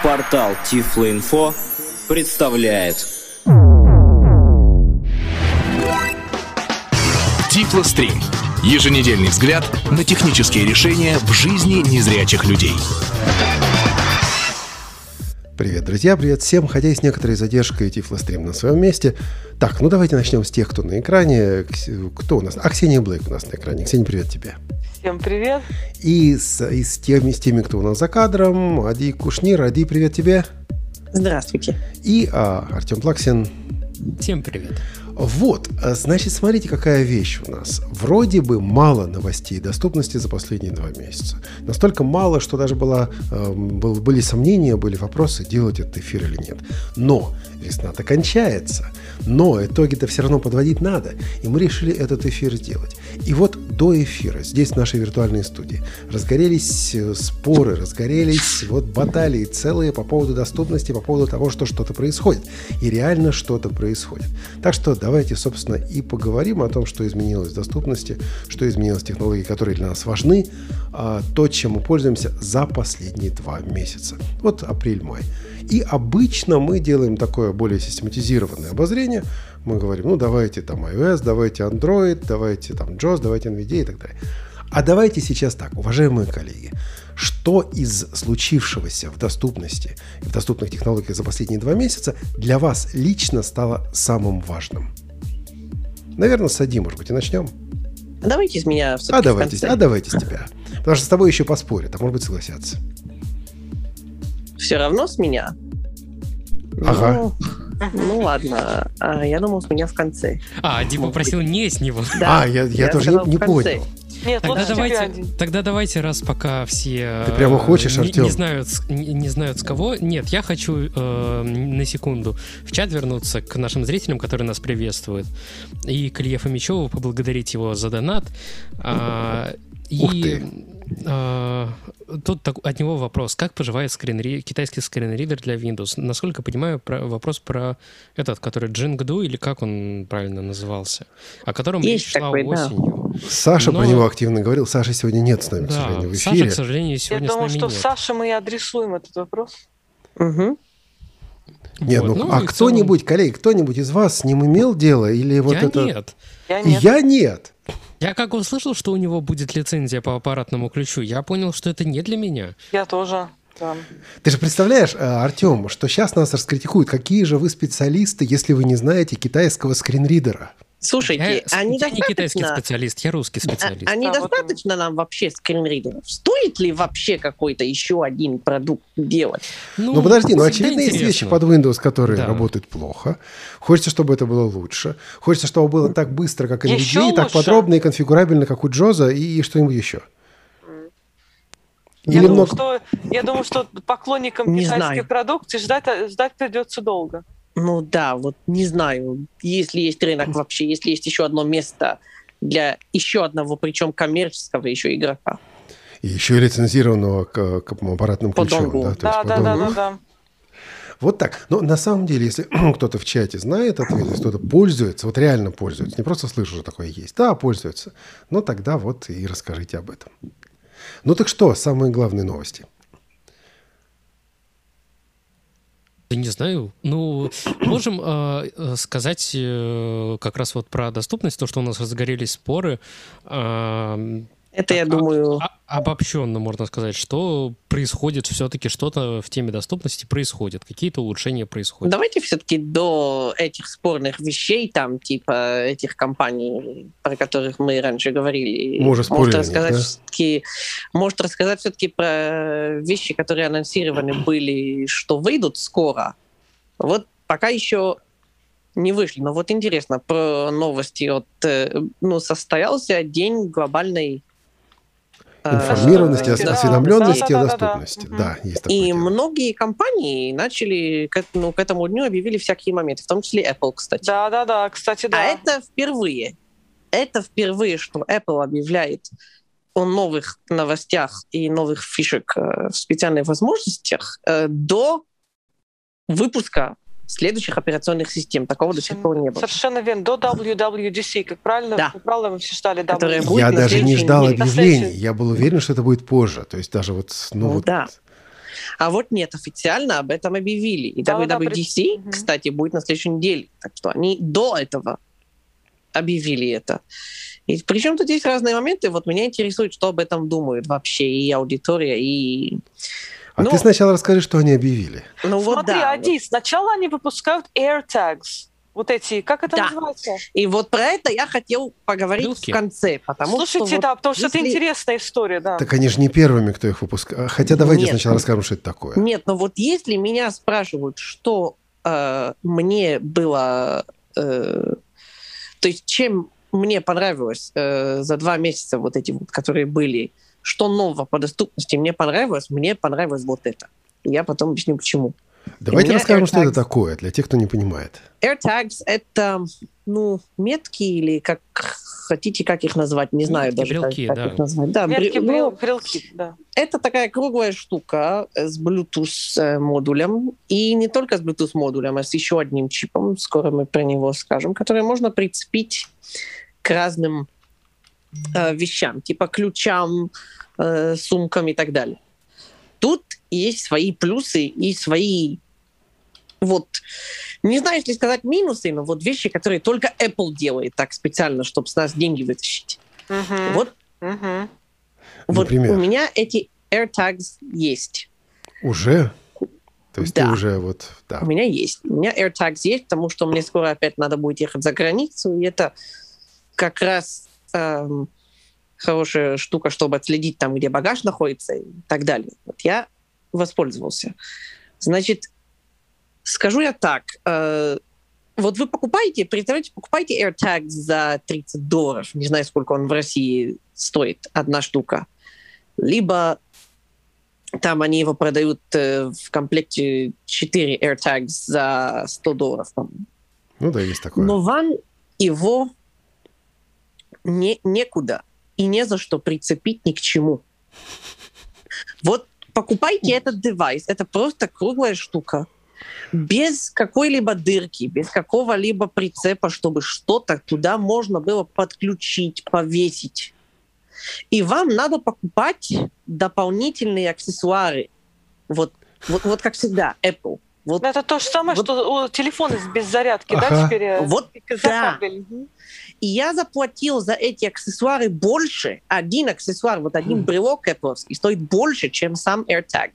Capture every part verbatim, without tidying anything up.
Портал Тифлоинфо представляет Тифлострим. Еженедельный взгляд на технические решения в жизни незрячих людей. Привет, друзья, привет всем, хотя и с некоторой задержкой Тифлострим на своем месте. Так, ну давайте начнем с тех, кто на экране. Кто у нас? А, Ксения Блейк у нас на экране. Ксения, привет тебе. Всем привет. И с, и с, теми, с теми, кто у нас за кадром. Ади Кушнир. Ади, привет тебе. Здравствуйте. И а, Артем Плаксин. Всем привет. Вот, значит, смотрите, какая вещь у нас. Вроде бы мало новостей доступности за последние два месяца. Настолько мало, что даже была, э, был, были сомнения, были вопросы, делать этот эфир или нет. Но весна-то кончается. Но итоги-то все равно подводить надо. И мы решили этот эфир сделать. И вот до эфира, здесь в нашей виртуальной студии, разгорелись споры, разгорелись вот баталии целые по поводу доступности, по поводу того, что что-то происходит. И реально что-то происходит. Так что давайте, собственно, и поговорим о том, что изменилось в доступности, что изменилось в технологии, которые для нас важны, а, то, чем мы пользуемся за последние два месяца. Вот апрель-май. И обычно мы делаем такое более систематизированное обозрение. Мы говорим, ну, давайте там iOS, давайте Android, давайте там джоус, давайте NVIDIA и так далее. А давайте сейчас так, уважаемые коллеги, что из случившегося в доступности и в доступных технологиях за последние два месяца для вас лично стало самым важным? Наверное, с Ади, может быть, и начнем. Давайте с меня все-таки а давайте, а давайте с тебя. Потому что с тобой еще поспорят, а может быть, согласятся. Все равно с меня? Ага. Ну, ну ладно, а, я думал, с меня в конце. А, Ади попросил не с него. Да, а, я, я, я тоже не, не понял. Нет, тогда, вот давайте, тогда давайте, раз пока все Ты прямо хочешь, не, Артем? не, знают, не, не знают с кого. Нет, я хочу э, на секунду в чат вернуться к нашим зрителям, которые нас приветствуют, и к Илье Фомичеву поблагодарить его за донат. А, Ух и, ты! А, тут так, от него вопрос. Как поживает скринри... китайский скринридер для Windows? Насколько я понимаю, про... вопрос про этот, который Jingdu, или как он правильно назывался, о котором Есть речь шла такой, осенью. Да. Саша Но... про него активно говорил. Саши сегодня нет с нами, да, к сожалению, в эфире. Саша, к сожалению, сегодня Я с думаю, нами что нет. Саше мы и адресуем этот вопрос. Угу. Нет, Вот, ну, ну, а и в кто-нибудь, целом... коллеги, кто-нибудь из вас с ним имел дело? Или вот я это... нет. Я И нет. я нет. Я как услышал, что у него будет лицензия по аппаратному ключу, я понял, что это не для меня. Я тоже, да. Ты же представляешь, Артем, что сейчас нас раскритикуют. Какие же вы специалисты, если вы не знаете китайского скринридера? Слушайте, Я, а я недостаточно... не китайский специалист, я русский специалист. А, а недостаточно вот... нам вообще скринридеров? Стоит ли вообще какой-то еще один продукт делать? Ну, подожди, ну, очевидно, есть интересно. вещи под Windows, которые Да. работают плохо. Хочется, чтобы это было лучше. Хочется, чтобы было так быстро, как Еще NVIDIA, так лучше. подробно и конфигурабельно, как у Джоза, и что-нибудь еще. Я, Или думаю, много... что, я думаю, что поклонникам Не китайских знаю. продукций ждать, ждать придется долго. Ну да, вот не знаю, если есть рынок вообще, если есть еще одно место для еще одного, причем коммерческого еще игрока. И еще и лицензированного к, к аппаратным По ключам. донгу. Да, то Да, есть да, по да, донгу. да, да. Вот так. Но на самом деле, если кто-то в чате знает ответ, если кто-то пользуется, вот реально пользуется, не просто слышу, что такое есть, да, пользуется, ну тогда вот и расскажите об этом. Ну так что, самые главные новости? Да не знаю. Ну, можем э, сказать э, как раз вот про доступность, то, что у нас разгорелись споры. Э, Это, я а- думаю... а- обобщенно можно сказать, что происходит все-таки, что-то в теме доступности происходит, какие-то улучшения происходят. Давайте все-таки до этих спорных вещей, там, типа этих компаний, про которых мы раньше говорили, Мы уже спорили может о них, рассказать, да? все-таки, может рассказать все-таки про вещи, которые анонсированы были, что выйдут скоро. Вот пока еще не вышли. Но вот интересно, про новости. Вот, ну, состоялся день глобальной информированности, да, осведомленности да, о да, да, да. доступности. Угу. Да, есть такое И дело. многие компании начали к, ну, к этому дню объявили всякие моменты, в том числе Apple, кстати. Да, да, да, кстати, да. А это впервые. Это впервые, что Apple объявляет о новых новостях и новых фишек э, в специальных возможностях э, до выпуска следующих операционных систем. Такого до сих пор не было. Совершенно верно. До дабл ю дабл ю ди си, как правильно, Да. как правило, мы все ждали Которая дабл ю будет Я на даже не следующей ждал неделе. объявлений. следующей- Я был уверен, что это будет позже. То есть даже вот... Ну, Ну вот да. А вот нет, официально об этом объявили. И Да, дабл ю дабл ю ди си, да, кстати, будет на следующей неделе. Так что они до этого объявили это. И причем тут есть разные моменты. Вот меня интересует, что об этом думают вообще и аудитория, и... А ну, ты сначала расскажи, что они объявили. Ну вот Смотри, да. Ади, сначала они выпускают AirTags. Вот эти, как это Да. называется? И вот про это я хотел поговорить Брелки. в конце, потому Слушайте, что... вот да, потому что это если- интересная история, да. Так они же не первыми, кто их выпускал. Хотя давайте Нет. сначала расскажем, что это такое. Нет, но вот если меня спрашивают, что э, мне было... э, то есть чем мне понравилось э, за два месяца вот эти вот, которые были, что нового по доступности мне понравилось, мне понравилось вот это. Я потом объясню, почему. Давайте меня расскажем, что AirTags. это такое, для тех, кто не понимает. AirTags — это, ну, метки или как хотите, как их назвать, не знаю Метки, даже, брелки, как, да. как их назвать. Да, бре- Ветки, ну, брел- брелки, да. это такая круглая штука с Bluetooth-модулем, и не только с Bluetooth-модулем, а с еще одним чипом, скоро мы про него скажем, который можно прицепить к разным э, вещам, типа ключам, э, сумкам и так далее. Тут есть свои плюсы и свои, вот, не знаю, если сказать минусы, но вот вещи, которые только Apple делает так специально, чтобы с нас деньги вытащить. Мгм. Вот, Мгм. вот Например? у меня эти AirTags есть. Уже? То есть Да. ты уже вот... Да. У меня есть. У меня AirTags есть, потому что мне скоро опять надо будет ехать за границу, и это как раз эм, хорошая штука, чтобы отследить там, где багаж находится и так далее. Вот я воспользовался. Значит, скажу я так. Э, вот вы покупаете, представляете, покупаете AirTags за тридцать долларов, не знаю, сколько он в России стоит, одна штука. Либо там они его продают э, в комплекте четыре AirTags за сто долларов, по-моему. Ну да, есть такое. Но вам его не, некуда и не за что прицепить ни к чему. Вот покупайте этот девайс. Это просто круглая штука. Без какой-либо дырки, без какого-либо прицепа, чтобы что-то туда можно было подключить, повесить. И вам надо покупать дополнительные аксессуары. Вот, вот, вот как всегда, Apple. Вот, Ну, это то же самое, Вот- что у телефона без зарядки, Ага. да, теперь э, Вот за да. кабель. Мгм. И я заплатил за эти аксессуары больше. Один аксессуар, вот один брелок Apple, стоит больше, чем сам AirTag.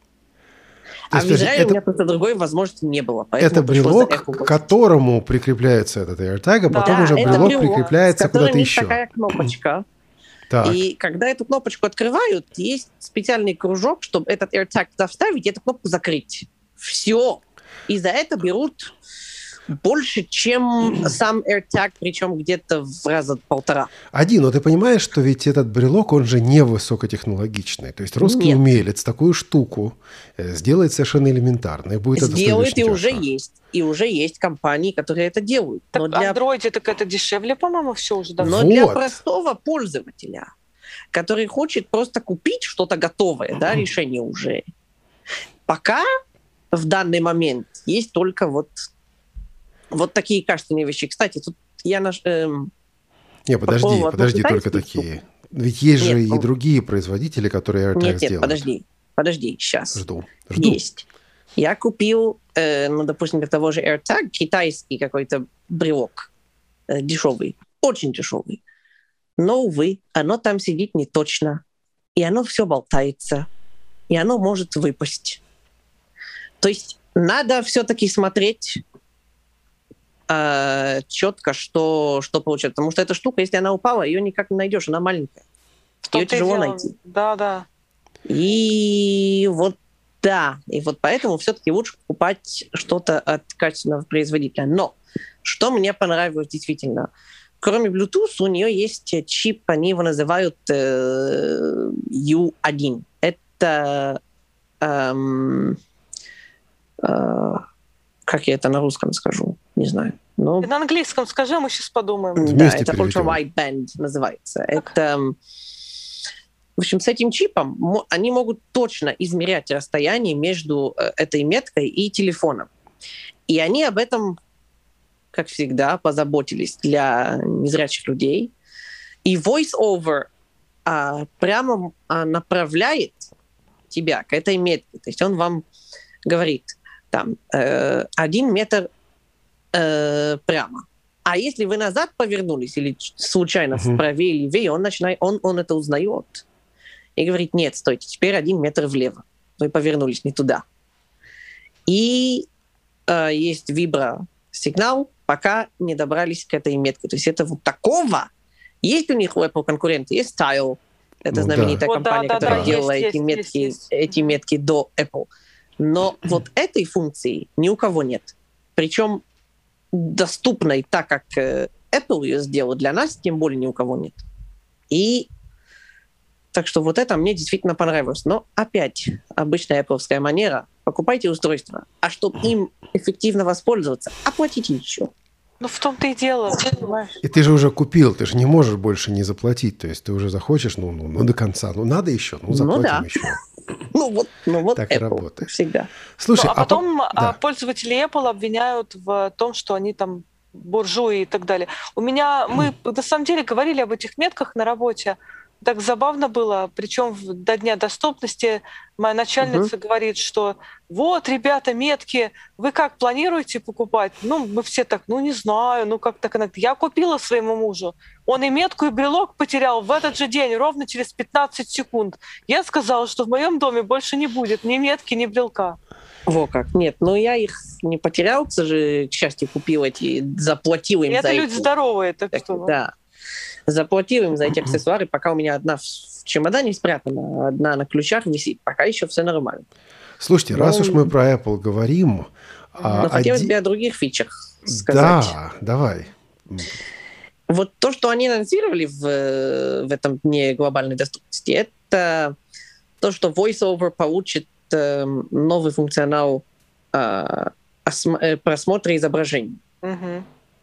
То А есть, в Израиле это- у меня просто другой возможности не было. поэтому Это пришлось за брелок, Apple к платить. которому прикрепляется этот AirTag, а Да, потом уже это брелок брелок, прикрепляется с которым куда-то есть еще. такая кнопочка. Так. И когда эту кнопочку открывают, есть специальный кружок, чтобы этот AirTag туда вставить и эту кнопку закрыть. Все. И за это берут больше, чем сам AirTag, причем где-то в раза полтора. Один, но ты понимаешь, что ведь этот брелок, он же не высокотехнологичный. То есть русский Нет. умелец такую штуку э, сделает совершенно элементарно. И будет это стоить Сделают, очень и уже дешево. есть. И уже есть компании, которые это делают. Так Но для, Android так это дешевле, по-моему, все уже давно. но для Вот. простого пользователя, который хочет просто купить что-то готовое, да, решение уже, пока в данный момент есть только вот, вот такие качественные вещи. Кстати, тут я наш... эм, Не, подожди, поводу подожди, только китайских такие. Ведь есть же Нет, и ну- другие производители, которые AirTag Нет, нет, сделают. подожди, подожди, сейчас. Жду. Жду. Есть. Я купил, э, ну, допустим, для того же AirTag китайский какой-то брелок, э, дешевый, очень дешевый. Но, увы, оно там сидит не точно, и оно все болтается, и оно может выпасть. То есть надо все-таки смотреть э, четко, что, что получается. Потому что эта штука, если она упала, ее никак не найдешь, она маленькая. В том-то Ее и тяжело дело. найти. Да, да. И вот да, и вот поэтому все-таки лучше покупать что-то от качественного производителя. Но что мне понравилось действительно, кроме Bluetooth, у нее есть чип, они его называют э, ю один. Это эм, э, как я это на русском скажу, не знаю. Но, Ты на английском скажи, мы сейчас подумаем. да, Вместе это переведем. Ultra Wideband называется. Это в общем, с этим чипом мо- они могут точно измерять расстояние между э, этой меткой и телефоном. И они об этом, как всегда, позаботились для незрячих людей. И VoiceOver а, прямо а, направляет тебя к этой метке. То есть он вам говорит, там, э, один метр э, прямо. А если вы назад повернулись или случайно uh-huh. вправее или левее, он, начинает, он, он это узнает и говорит, нет, стойте, теперь один метр влево. Вы повернулись не туда. И э, есть вибро-сигнал, пока не добрались к этой метке. То есть это вот такого. Есть у них у Apple конкуренты, есть Tile, это ну, знаменитая да. компания, вот, да, которая да, делала есть, эти, есть, метки, есть, эти метки до Apple. Но вот этой функции ни у кого нет. Причем доступной так, как Apple ее сделала, для нас тем более ни у кого нет. И так что вот это мне действительно понравилось. Но опять обычная Apple-овская манера. Покупайте устройство, а чтобы им эффективно воспользоваться, оплатите еще. Ну, в том-то и дело, понимаешь? И ты же уже купил, ты же не можешь больше не заплатить. То есть ты уже захочешь, ну, ну, ну до конца. Ну, надо еще, ну, заплатим ну, да. еще. Ну, вот, ну, вот так Apple и работает. Всегда. Слушай, ну, а, а потом по... да. пользователи Apple обвиняют в том, что они там буржуи и так далее. У меня, мы на самом деле говорили об этих метках на работе. Так забавно было, причем до дня доступности моя начальница uh-huh. говорит, что вот, ребята, метки, вы как планируете покупать? Ну, мы все так, ну, не знаю, ну, как так. Я купила своему мужу. Он и метку, и брелок потерял в этот же день, ровно через пятнадцать секунд. Я сказала, что в моем доме больше не будет ни метки, ни брелка. Во как. Нет, но я их не потерял, к счастью, купил эти, заплатил им и за это люди здоровые, так, так что... Да. Заплатил им за эти аксессуары, пока у меня одна в чемодане спрятана, одна на ключах висит. Пока еще все нормально. Слушайте, но... раз уж мы про Apple говорим... Но а хотелось один... бы о других фичах сказать. Да, давай. Вот то, что они анонсировали в, в этом дне глобальной доступности, это то, что VoiceOver получит э, новый функционал э, осм- просмотра изображений. Угу.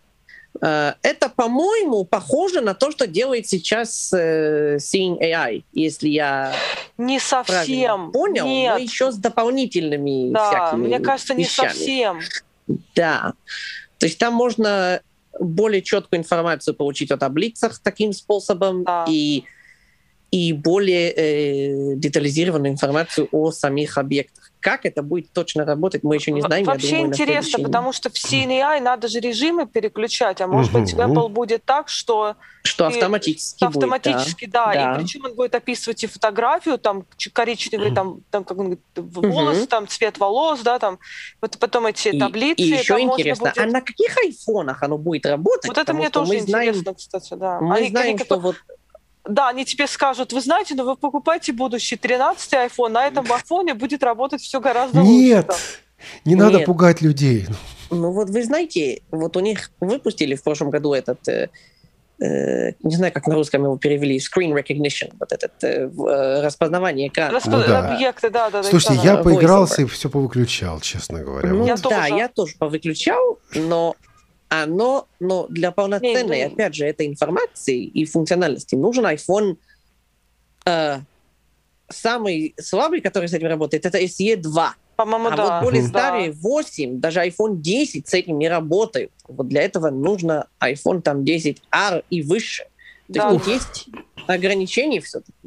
Это, по-моему, похоже на то, что делает сейчас э, Seeing эй ай, если я не совсем понял, нет. но еще с дополнительными да, всякими мне кажется, не вещами. совсем. Да, то есть там можно более четкую информацию получить о таблицах таким способом да. и, и более э, детализированную информацию о самих объектах. Как это будет точно работать, мы еще не знаем. Вообще я думаю, интересно, потому что в Seeing эй ай надо же режимы переключать, а может угу. быть в Apple будет так, что... Что автоматически будет. Автоматически, будет, да. да. да. И причем он будет описывать и фотографию, там коричневый, там, там как он говорит, волос, угу. там цвет волос, да, там вот потом эти и, таблицы. И еще интересно, будет... а на каких айфонах оно будет работать? Вот это мне тоже знаем, интересно, кстати, да. Мы они, знаем, они, что вот... Да, они тебе скажут, вы знаете, но вы покупаете будущий тринадцатый iPhone, на этом айфоне будет работать все гораздо Нет, лучше. Нет, не надо Нет. пугать людей. Ну вот вы знаете, вот у них выпустили в прошлом году этот, э, э, не знаю, как на русском его перевели, screen recognition, вот этот э, распознавание экрана. Расп... Ну, да. Объекты, да, да. Слушайте, да, я да. поигрался и все повыключал, честно говоря. Ну, я да, тоже. я тоже повыключал, но оно, но для полноценной, Не, опять же, этой информации и функциональности нужен iPhone. Э, самый слабый, который с этим работает, это эс и два. По-моему, а да. вот более да. старые восемь, даже iPhone десять с этим не работают. Вот для этого нужно iPhone там десять ар и выше. То да. есть есть ограничения все-таки.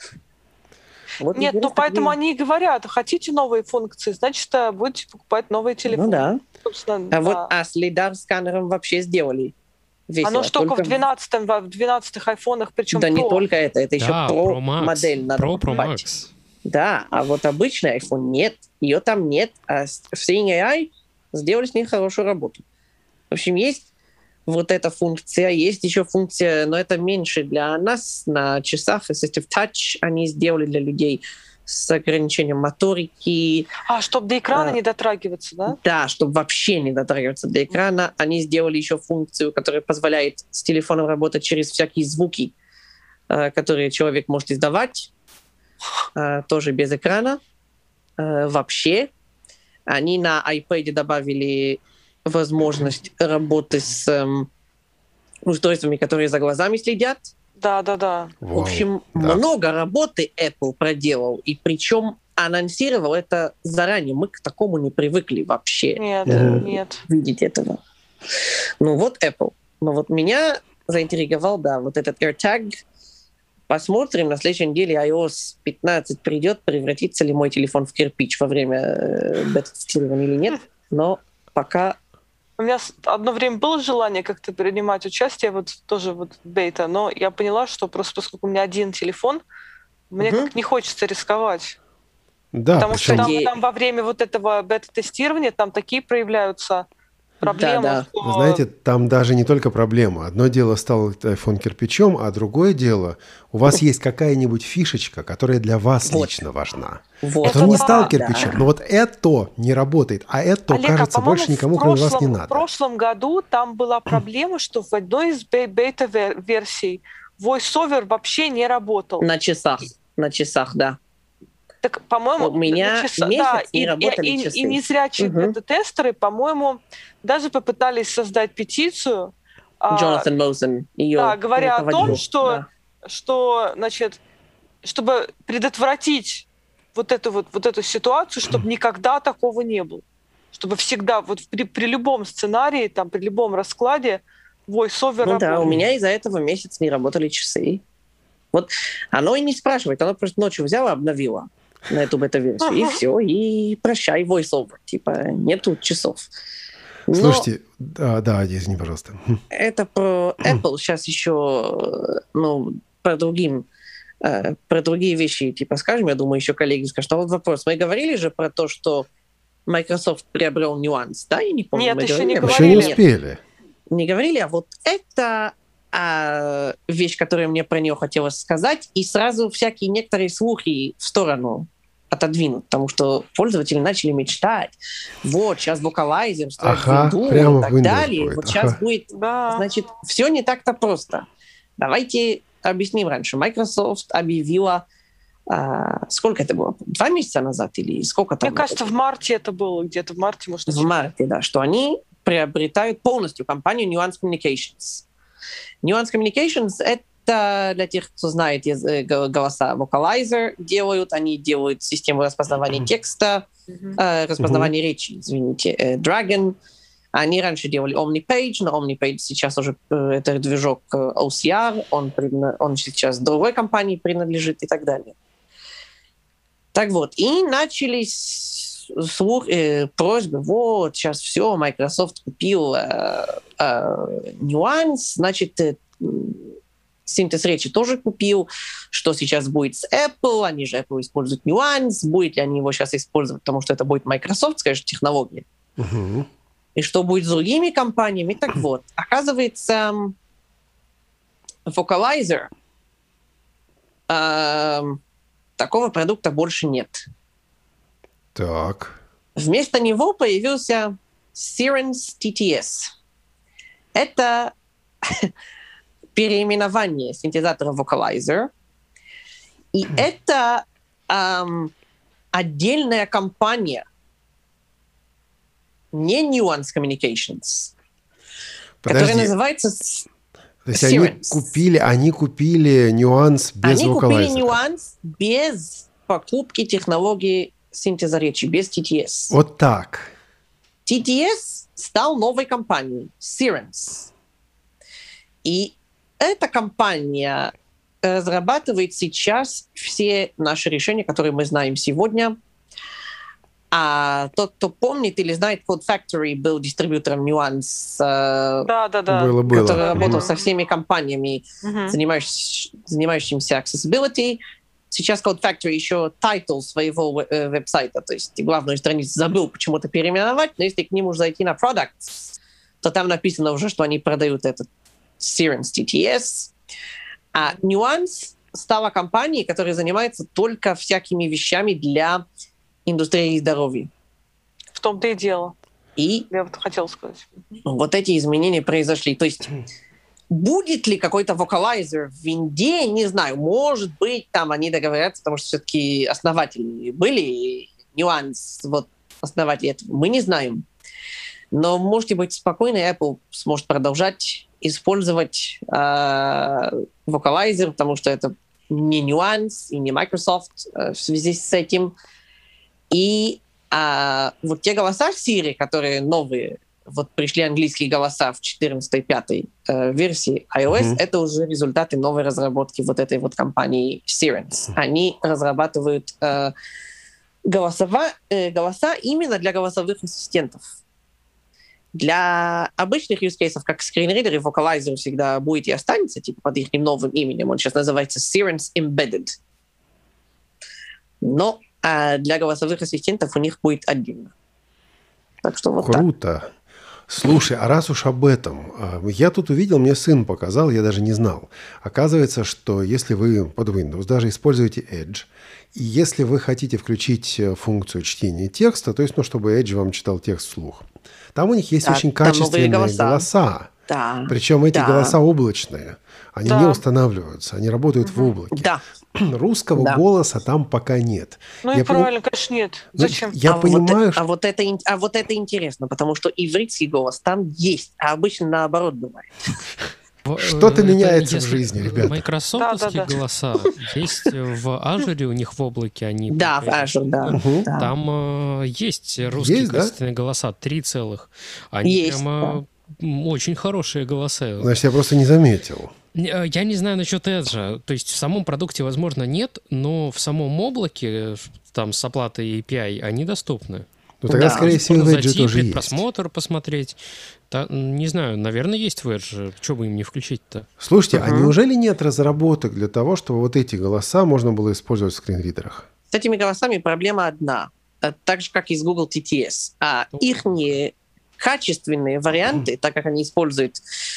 Вот Нет, ну поэтому они и говорят, хотите новые функции, значит, будете покупать новые телефоны. Ну да. Собственно, а да. вот а с лидар-сканером вообще сделали. Весело. Оно что только, только в двенадцатом, в двенадцатых айфонах, причем Да Pro. не только это, это еще да, Pro, Pro Max. модель надо Pro, Pro покупать. Max. Да, а вот обычный iPhone нет, ее там нет, а в Seeing эй ай сделали с ней хорошую работу. В общем, есть вот эта функция, есть еще функция, но это меньше для нас на часах, Assistive Touch они сделали для людей с ограничением моторики. А, чтобы до экрана а, не дотрагиваться, да? Да, чтобы вообще не дотрагиваться до экрана. Они сделали еще функцию, которая позволяет с телефоном работать через всякие звуки, которые человек может издавать, тоже без экрана. Вообще. Они на iPad добавили возможность работы с устройствами, которые за глазами следят. Да, да, да. В общем, да. много работы Apple проделал, и причем анонсировал это заранее. Мы к такому не привыкли вообще. Нет, э, нет. Видеть этого. Ну вот Apple. Но вот меня заинтриговал, да, вот этот AirTag. посмотрим, на следующей неделе ай о эс пятнадцать придет, превратится ли мой телефон в кирпич во время э, бета-тестирования или нет. Но пока... У меня одно время было желание как-то принимать участие вот тоже вот в бета, но я поняла, что просто поскольку у меня один телефон, мне Мгм. как не хочется рисковать. Да, Потому что причем, там, И- там во время вот этого бета-тестирования там такие проявляются проблемы, Да-да. что... вы знаете, там даже не только проблема. Одно дело стал iPhone кирпичом, а другое дело, у вас есть какая-нибудь фишечка, которая для вас Вот. лично важна. Вот. Вот Это он не да, стал да. кирпичом, но вот это не работает, а это, Олег, а, кажется, по-моему, больше никому, в кроме вас, не прошлом- надо. В прошлом году там была проблема, что в одной из бе- бета-версий VoiceOver вообще не работал. На часах. На часах, да. Так, по-моему, У меня на часа- месяц да, не и, работали и, и, часы. и незрячие Мгм. бета-тестеры, по-моему, даже попытались создать петицию, а, Джонатан Моузен ее да, говоря о руководил. том, что, Да. что, значит, чтобы предотвратить вот эту вот, вот эту ситуацию, чтобы никогда такого не было, чтобы всегда вот при, при любом сценарии, там, при любом раскладе VoiceOver Ну да, работал. у меня из-за этого месяц не работали часы. Вот оно и не спрашивает, оно просто ночью взяло, обновило на эту бета-версию, и Ага. все, и прощай, voice-over. Типа, нету часов. Но Слушайте, да, да, извини, пожалуйста. это про Apple сейчас еще, ну, про другим, э, про другие вещи, типа, скажем, я думаю, еще коллеги скажут. А вот вопрос. Мы говорили же про то, что Microsoft приобрел нюанс, да? Я не помню. Нет, мы еще говорили не об этом? Еще не говорили. успели. Не говорили, а вот это а, вещь, которую мне про нее хотелось сказать, и сразу всякие некоторые слухи в сторону отодвинуть, потому что пользователи начали мечтать. Вот, сейчас Vocalizer встроит Ага, в Windows прямо и в так Windows далее. будет, Вот ага. сейчас будет, Да. значит, все не так-то просто. Давайте объясним раньше. Microsoft объявила, а, сколько это было? Два месяца назад или сколько там? Мне кажется, в марте это было, где-то в марте, может, В марте, да, что они приобретают полностью компанию Nuance Communications. Nuance Communications — это, для тех, кто знает яз- э, го- голоса, Vocalizer делают, они делают систему распознавания текста, Мгм. э, распознавания речи, извините, э, Dragon. Они раньше делали OmniPage, но OmniPage сейчас уже э, это движок э, о си ар, он, предна- он сейчас другой компании принадлежит и так далее. Так вот, и начались слух, э, просьбы, вот, сейчас все, Microsoft купил э, э, Nuance, значит, э, м, синтез речи тоже купил, что сейчас будет с Apple, они же Apple используют Nuance, будет ли они его сейчас использовать, потому что это будет Microsoftская же технология, Мгм. и что будет с другими компаниями. Так вот, оказывается, Vocalizer, эм, такого продукта больше нет. Так. Вместо него появился Sirens ти ти эс. Это переименование синтезатора Vocalizer. И это эм, отдельная компания, не Nuance Communications, которая Подожди, называется... с- то есть они Sirens. купили, они купили нюанс без Они купили вокалайзера. Nuance без покупки технологии синтеза речи, без ти ти эс. Вот так. ти ти эс стал новой компанией, Sirens. И эта компания разрабатывает сейчас все наши решения, которые мы знаем сегодня. А тот, кто помнит или знает, Code Factory был дистрибьютором Nuance, э, Да, да, да. Было, было. который работал Мгм. со всеми компаниями, Мгм. занимающимися, занимающимися accessibility. Сейчас Code Factory еще title своего э, веб-сайта, то есть главную страницу забыл почему-то переименовать, но если к ним уже зайти на products, то там написано уже, что они продают этот Sirens ти ти эс. А Nuance стала компанией, которая занимается только всякими вещами для индустрии здоровья. В том-то и дело. И Я вот хотела сказать. вот эти изменения произошли. То есть будет ли какой-то вокалайзер в Винде, не знаю. Может быть, там они договорятся, потому что все-таки основатели были, Nuance, вот основатели этого, мы не знаем. Но можете быть спокойны, Apple сможет продолжать использовать э, вокалайзер, потому что это не Nuance и не Microsoft э, в связи с этим. И э, вот те голоса в Siri, которые новые, вот пришли английские голоса в четырнадцатой пятой э, версии iOS, mm-hmm. это уже результаты новой разработки вот этой вот компании Sirens. Они разрабатывают э, голосова, э, голоса именно для голосовых ассистентов. Для обычных use cases, как скринридер и вокалайзер, всегда будет и останется, типа под их новым именем. Он сейчас называется Sirens Embedded. Но э, для голосовых ассистентов у них будет отдельно. Так что вот Круто. Так. Слушай, а раз уж об этом, я тут увидел, мне сын показал, я даже не знал. Оказывается, что если вы под Windows даже используете Edge, и если вы хотите включить функцию чтения текста, то есть, ну, чтобы Edge вам читал текст вслух, там у них есть да, очень качественные голоса. голоса. Да. Причем эти да. голоса облачные. Они да. не устанавливаются, они работают угу. в облаке. Да. Русского да. голоса там пока нет. Ну я и правильно, пон... конечно, нет. Зачем? Я а понимаю, вот, что... а, вот это, а вот это интересно, потому что ивритский голос там есть, а обычно наоборот бывает. Что-то меняется в жизни, ребята. Майкрософтовские да, да, да. голоса есть в Azure, у них в облаке они... Да, в Azure, да. Угу. Там э, есть русские есть, качественные да? голоса, три целых. Они есть, прямо да. очень хорошие голоса. Значит, я просто не заметил. Я не знаю насчет Edge. То есть в самом продукте, возможно, нет, но в самом облаке, там с оплатой эй пи ай, они доступны. Ну тогда, да. скорее всего, в Edge тоже есть. Просмотр посмотреть. Да, не знаю, наверное, есть в Edge. Чего бы им не включить-то? Слушайте, uh-huh. а неужели нет разработок для того, чтобы вот эти голоса можно было использовать в скринридерах? С этими голосами проблема одна. Так же, как и с Google ти ти эс. А uh-huh. их не качественные варианты, uh-huh. так как они используют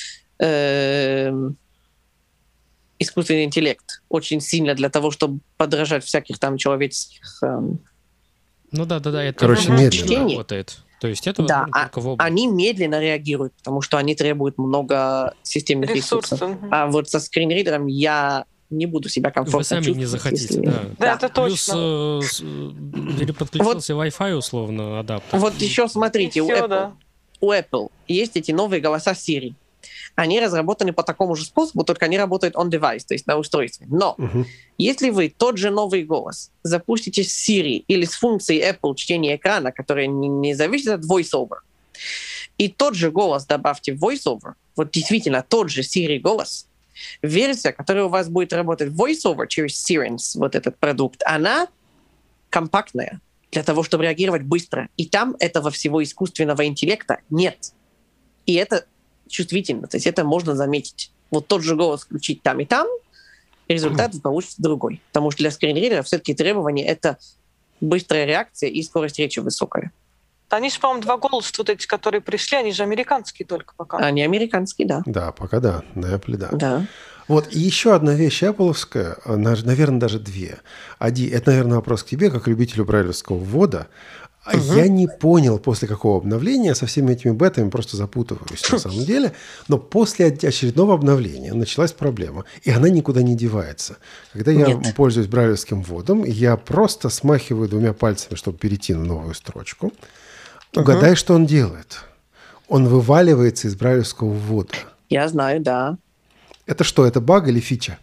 э- искусственный интеллект очень сильно для того, чтобы подражать всяких там человеческих... Э- ну да, да, да. Это Короче, медленно работает. То есть это да, только в облаке. Они медленно реагируют, потому что они требуют много системных ресурсов. ресурсов. А вот со скринридером я не буду себя комфортно чувствовать. Вы сами не захотите, если... да. Да, это точно. Плюс э, переподключился вот, Wi-Fi условно адаптер. Вот еще смотрите, у, все, Apple, да. у Apple есть эти новые голоса Siri. Они разработаны по такому же способу, только они работают on device, то есть на устройстве. Но uh-huh. если вы тот же новый голос запустите с Siri или с функцией Apple чтения экрана, которая не, не зависит от VoiceOver, и тот же голос добавьте в VoiceOver, вот действительно тот же Siri голос, версия, которая у вас будет работать в VoiceOver через Sirens, вот этот продукт, она компактная для того, чтобы реагировать быстро. И там этого всего искусственного интеллекта нет. И это чувствительно, то есть это можно заметить. Вот тот же голос включить там и там, и результат mm. получится другой. Потому что для скринридера все-таки требование — это быстрая реакция и скорость речи высокая. Они же, по-моему, два голоса вот эти, которые пришли, они же американские только пока. Они американские, да. Да, пока да, на Apple, да. Да. Вот, и еще одна вещь Apple'овская, наверное, даже две. Один, это, наверное, вопрос к тебе, как любителю брайлевского ввода. Угу. Я не понял, после какого обновления, со всеми этими бетами просто запутываюсь на самом деле, но после очередного обновления началась проблема, и она никуда не девается. Когда я Нет. пользуюсь брайлевским вводом, я просто смахиваю двумя пальцами, чтобы перейти на новую строчку. Угу. Угадай, что он делает. Он вываливается из брайлевского ввода. Я знаю, да. Это что, это баг или фича?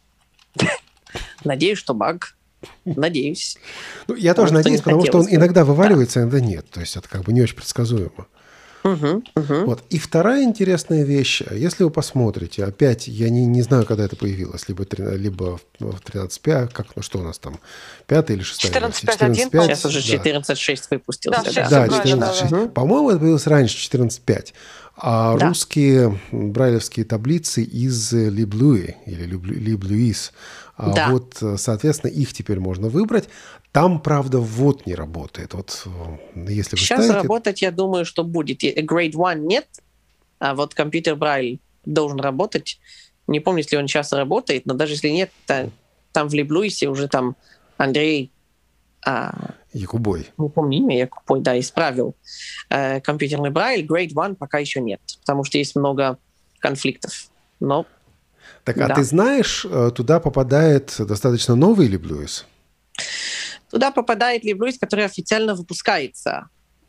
Надеюсь, что баг. Надеюсь. Ну, я тоже надеюсь, потому что он иногда вываливается, иногда нет. То есть это как бы не очень предсказуемо. Угу, угу. Вот. И вторая интересная вещь. Если вы посмотрите, опять, я не, не знаю, когда это появилось, либо, либо в тринадцать пять, как, ну что у нас там, пятая или шестая? четырнадцать пять один, сейчас уже четырнадцать шесть да. выпустился. Да, да, да четырнадцать шесть. Да. По-моему, это появилось раньше, четырнадцать пять. А да. русские брайлевские таблицы из LibLouis или LibLouis. Да. Вот, соответственно, их теперь можно выбрать. Там, правда, ввод не работает. Вот, если вы Сейчас ставите... работать, я думаю, что будет. Grade один нет, а вот компьютер Брайль должен работать. Не помню, если он сейчас работает, но даже если нет, то, там в LibLouis уже там Андрей... А, Якубой. Не помню имя, Якубой, да, исправил. Э, компьютерный Брайль, Grade один пока еще нет, потому что есть много конфликтов. Но... Так, а да. ты знаешь, туда попадает достаточно новый LibLouis? Туда попадает LibLouis, который официально выпускается.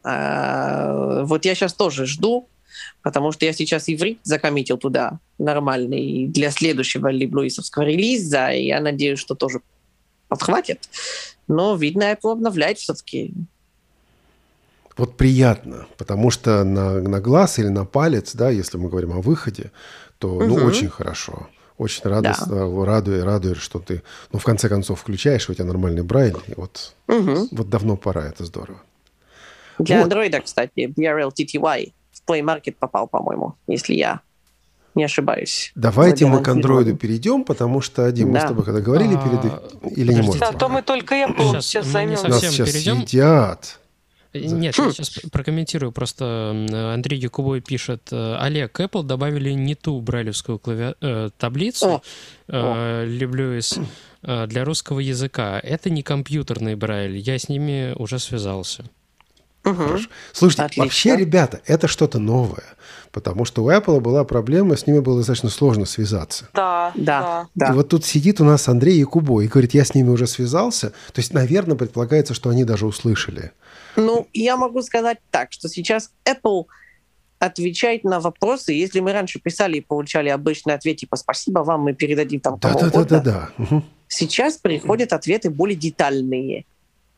Вот я сейчас тоже жду, потому что я сейчас иврит закоммитил туда нормальный для следующего LibLouis'овского релиза, и я надеюсь, что тоже подхватит. Но, видно, Apple обновляет все-таки. Вот приятно, потому что на, на глаз или на палец, да, если мы говорим о выходе, то ну, Мгм. очень хорошо. Очень радостно, радует, радует, что ты, ну, в конце концов, включаешь, у тебя нормальный Брайль. И вот, Мгм. вот давно пора, это здорово. Для Вот. андроида, кстати, би ар эл ти ти вай в Play Market попал, по-моему, если я не ошибаюсь. Давайте Вроде мы к анонсировали. андроиду перейдем, потому что, Дим, мы с Да. тобой когда говорили А, перед... Или не подождите. можете? Да, то мы только Apple Сейчас сейчас мы не займемся. Нас совсем сейчас перейдем. съедят. Нет, я сейчас прокомментирую. Просто м, Андрей Якубой пишет: э, Олег, Apple добавили не ту брайлевскую клави- э, таблицу, О. э, Льюис, э, для русского языка. Это не компьютерный брайль. Я с ними уже связался. Мгм. Хорошо. Слушайте, Отлично. вообще, ребята, это что-то новое. Потому что у Apple была проблема, с ними было достаточно сложно связаться. Да, Да, да. И да. вот тут сидит у нас Андрей Якубой и говорит, я с ними уже связался. То есть, наверное, предполагается, что они даже услышали. Ну, я могу сказать так, что сейчас Apple отвечает на вопросы. Если мы раньше писали и получали обычный ответ, типа «спасибо вам, мы передадим там кому угодно», Да-да-да-да-да. Мгм. сейчас приходят ответы более детальные.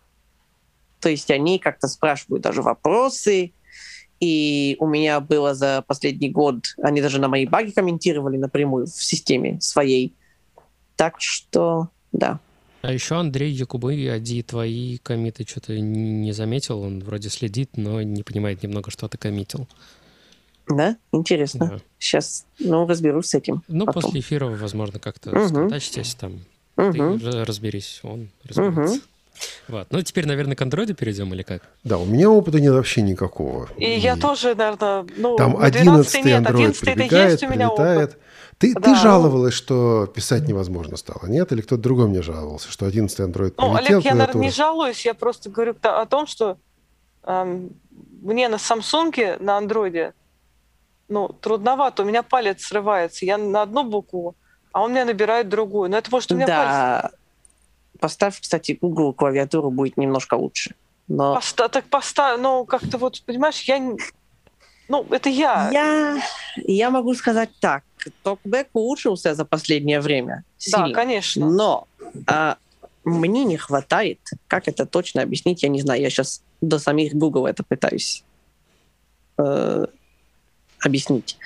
То есть они как-то спрашивают даже вопросы. И у меня было за последний год, они даже на мои баги комментировали напрямую в системе своей. Так что, да. А еще Андрей Якубой, Ади, твои коммиты что-то не заметил. Он вроде следит, но не понимает немного, что ты коммитил. Да? Интересно. Да. Сейчас, ну, разберусь с этим. Ну, потом. после эфира, возможно, как-то Мгм. сконтачтесь там. Мгм. Ты разберись, он разберется. Мгм. Вот. Ну, теперь, наверное, к андроиду перейдем или как? Да, у меня опыта нет вообще никакого. И я тоже, наверное, ну, Там на двенадцатый одиннадцатый нет, андроид одиннадцатый это прибегает, есть у меня прилетает. опыт. Ты, Да, ты ну- жаловалась, что писать невозможно стало, нет? Или кто-то другой мне жаловался, что одиннадцатый андроид Ну, прилетел, Олег, я, наверное, не клавиатура. жалуюсь, я просто говорю о том, что эм, мне на Samsung, на андроиде, ну, трудновато, у меня палец срывается, я на одну букву, а он мне набирает другую. Но это может у меня палец... Да. Поставь, кстати, Google клавиатуру, будет немножко лучше. Но Поста- так поставь, ну, как-то вот, понимаешь, я... не- Ну, это я. я, я могу сказать так. Токбэк улучшился за последнее время. Да, Сильно. конечно. Но а, мне не хватает, как это точно объяснить, я не знаю. Я сейчас до самих Google это пытаюсь э, объяснить.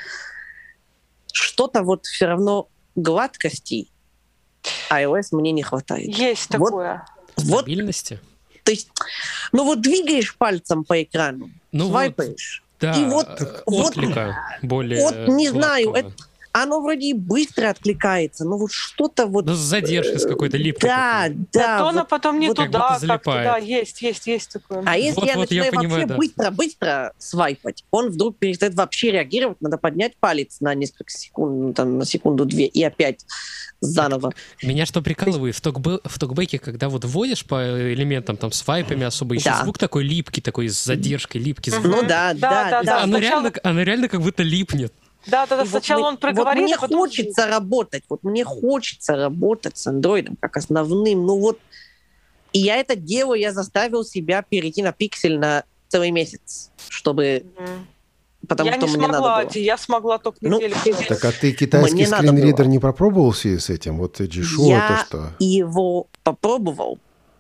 Что-то вот все равно гладкости iOS мне не хватает. Есть Вот. такое. Вот, Стабильности? то есть, ну вот двигаешь пальцем по экрану, Ну вот, свайпаешь. да, И вот- э, вот- отклика более вот не знаю, гладкого. Оно вроде и быстро откликается, но вот что-то вот... Ну, с задержкой с какой-то липкой. Да, такой. да. то она вот. потом не вот как туда, будто как-то, залипает. да, есть, есть, есть такое. А если Вот- я вот я начинаю понимаю, вообще да. быстро-быстро свайпать, он вдруг перестает вообще реагировать, надо поднять палец на несколько секунд, ну, там, на секунду-две, и опять заново. Меня что прикалывает, в, токбэ- в токбэке, когда вот вводишь по элементам, там, свайпами особо, еще Да. звук такой липкий, такой с задержкой, липкий звук. Ну да, да, Да, да, да. оно, сначала- реально, оно реально как будто липнет. Да, да, да, И вот сначала мне- он проговорит, вот мне а потом... хочется работать, вот мне хочется работать с андроидом как основным, ну вот, и я это делаю, я заставил себя перейти на пиксель на целый месяц, чтобы, Мгм. потому я что не мне смогла, надо было. я смогла только Ну, неделю. Так а ты китайский Мне надо скринридер было. не попробовал в связи с этим? Вот G-Show, Я то что? его попробовал,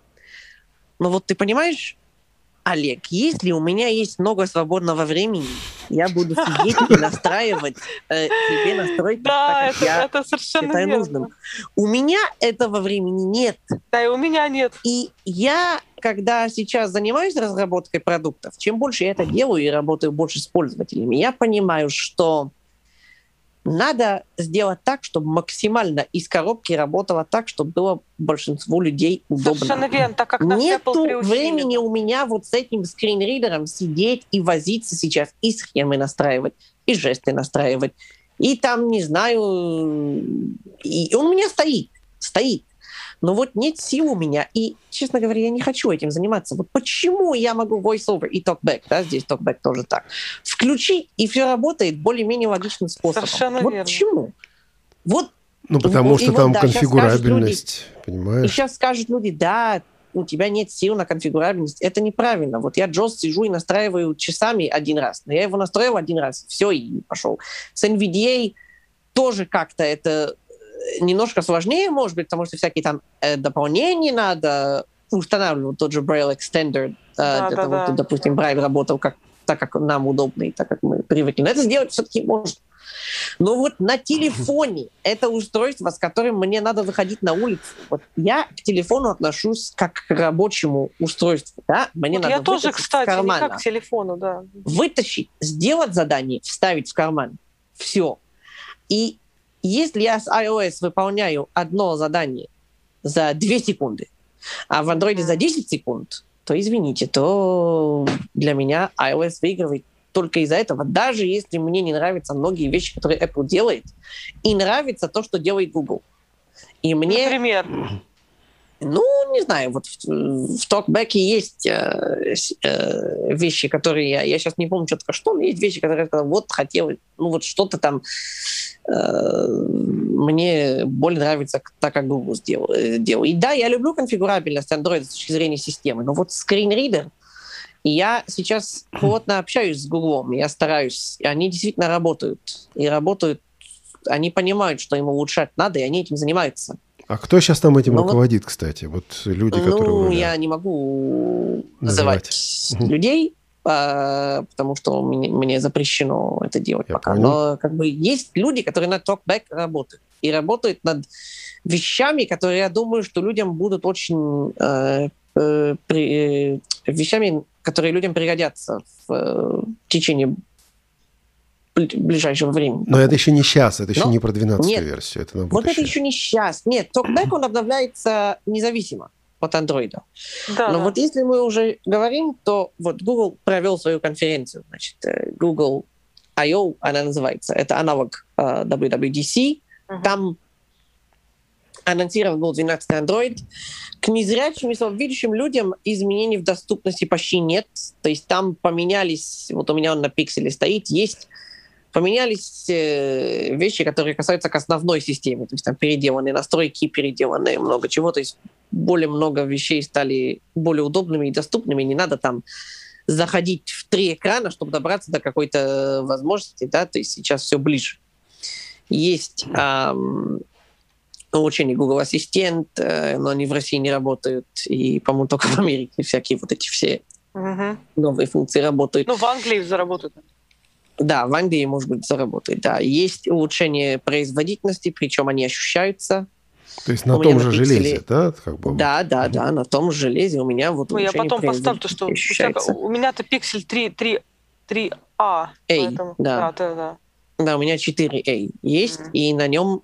но вот ты понимаешь, Олег, если у меня есть много свободного времени, я буду сидеть и настраивать э, себе настройки, Да, так как это, я это совершенно считаю верно. нужным. У меня этого времени нет. Да, и у меня нет. И я, когда сейчас занимаюсь разработкой продуктов, чем больше я это делаю и работаю больше с пользователями, я понимаю, что надо сделать так, чтобы максимально из коробки работало так, чтобы было большинству людей Совершенно удобно. верно, так как нас Apple Нету приучили. времени у меня вот с этим скринридером сидеть и возиться сейчас, и схемы настраивать, и жесты настраивать, и там, не знаю, и он у меня стоит, стоит. Но вот нет сил у меня, и, честно говоря, я не хочу этим заниматься. Вот почему я могу voiceover и talkback, да, здесь talkback тоже так, включить, и все работает более-менее логичным способом. Совершенно вот верно. почему? Вот Ну, потому и что вот, там да, щас конфигурабельность, и понимаешь? сейчас скажут люди, да, у тебя нет сил на конфигурабельность. Это неправильно. Вот я джоз сижу и настраиваю часами один раз. Но я его настроил один раз, все, и пошел. С эн ви ди эй тоже как-то это немножко сложнее, может быть, потому что всякие там э, дополнения надо устанавливал тот же Braille Extender Да, для да, того, да. чтобы, допустим, Braille работал как, так, как нам удобно и так, как мы привыкли. Но это сделать все-таки можно. Но вот на телефоне это устройство, с которым мне надо выходить на улицу. Вот я к телефону отношусь как к рабочему устройству. Да? Мне Вот надо я тоже, вытащить кстати, из не кармана. как к телефону, да. Вытащить, сделать задание, вставить в карман. Все. И если я с iOS выполняю одно задание за две секунды, а в Android Мгм. за десять секунд, то, извините, то для меня iOS выигрывает только из-за этого. Даже если мне не нравятся многие вещи, которые Apple делает, и нравится то, что делает Google. И мне... Например, Ну, не знаю, вот в, в TalkBack есть э, с- э, вещи, которые я... Я сейчас не помню четко что, но есть вещи, которые я сказал, вот хотел, ну вот что-то там э, мне более нравится так, как Google сделал, э, делал. И да, я люблю конфигурабельность Android с точки зрения системы, но вот скринридер, и я сейчас плотно общаюсь с Google, я стараюсь, и они действительно работают. И работают, они понимают, что им улучшать надо, и они этим занимаются. А кто сейчас там этим Ну вот- руководит, кстати? Вот люди, которые у Ну, руля. я не могу Называть. называть Мгм. людей, а, потому что мне, мне запрещено это делать Я пока. понял. Но как бы есть люди, которые над TalkBack работают. И работают над вещами, которые, я думаю, что людям будут очень... э, э, при- э, вещами, которые людям пригодятся в э, течение бли- ближайшего времени. Но это еще не сейчас, это еще Но- не про двенадцатую Нет. версию, это на Вот это будущее. еще не сейчас. Нет, TalkBack, он обновляется независимо от Android. да, Но да. вот если мы уже говорим, то вот Google провел свою конференцию, значит, э, Google I O, она называется, это аналог э, дабл ю дабл ю ди си. Мгм. Там анонсирован был двенадцатый Android. К незрячим и слабовидящим людям изменений в доступности почти нет. То есть там поменялись, вот у меня он на пикселе стоит, есть поменялись э, вещи, которые касаются к основной системе. То есть там переделаны настройки, переделаны много чего. То есть более много вещей стали более удобными и доступными. Не надо там заходить в три экрана, чтобы добраться до какой-то возможности. Да? То есть сейчас все ближе. Есть ам, улучшение Google Ассистент, э, но они в России не работают. И, по-моему, только в Америке всякие вот эти все Мгм. новые функции работают. Ну, в Англии заработают. Да, в Англии, может быть, заработает. Да, есть улучшение производительности, причем они ощущаются. То есть на у меня том на же пикселе- железе, да? Как бы, Да, да, да, на том же железе у меня вот Ну, я улучшение потом поставлю то, что у, производительности тебя- ощущается. у меня-то пиксель три, три, три а. Эй, поэтому- да. да, да, да. Да, у меня четыре эй есть, Мгм. и на нем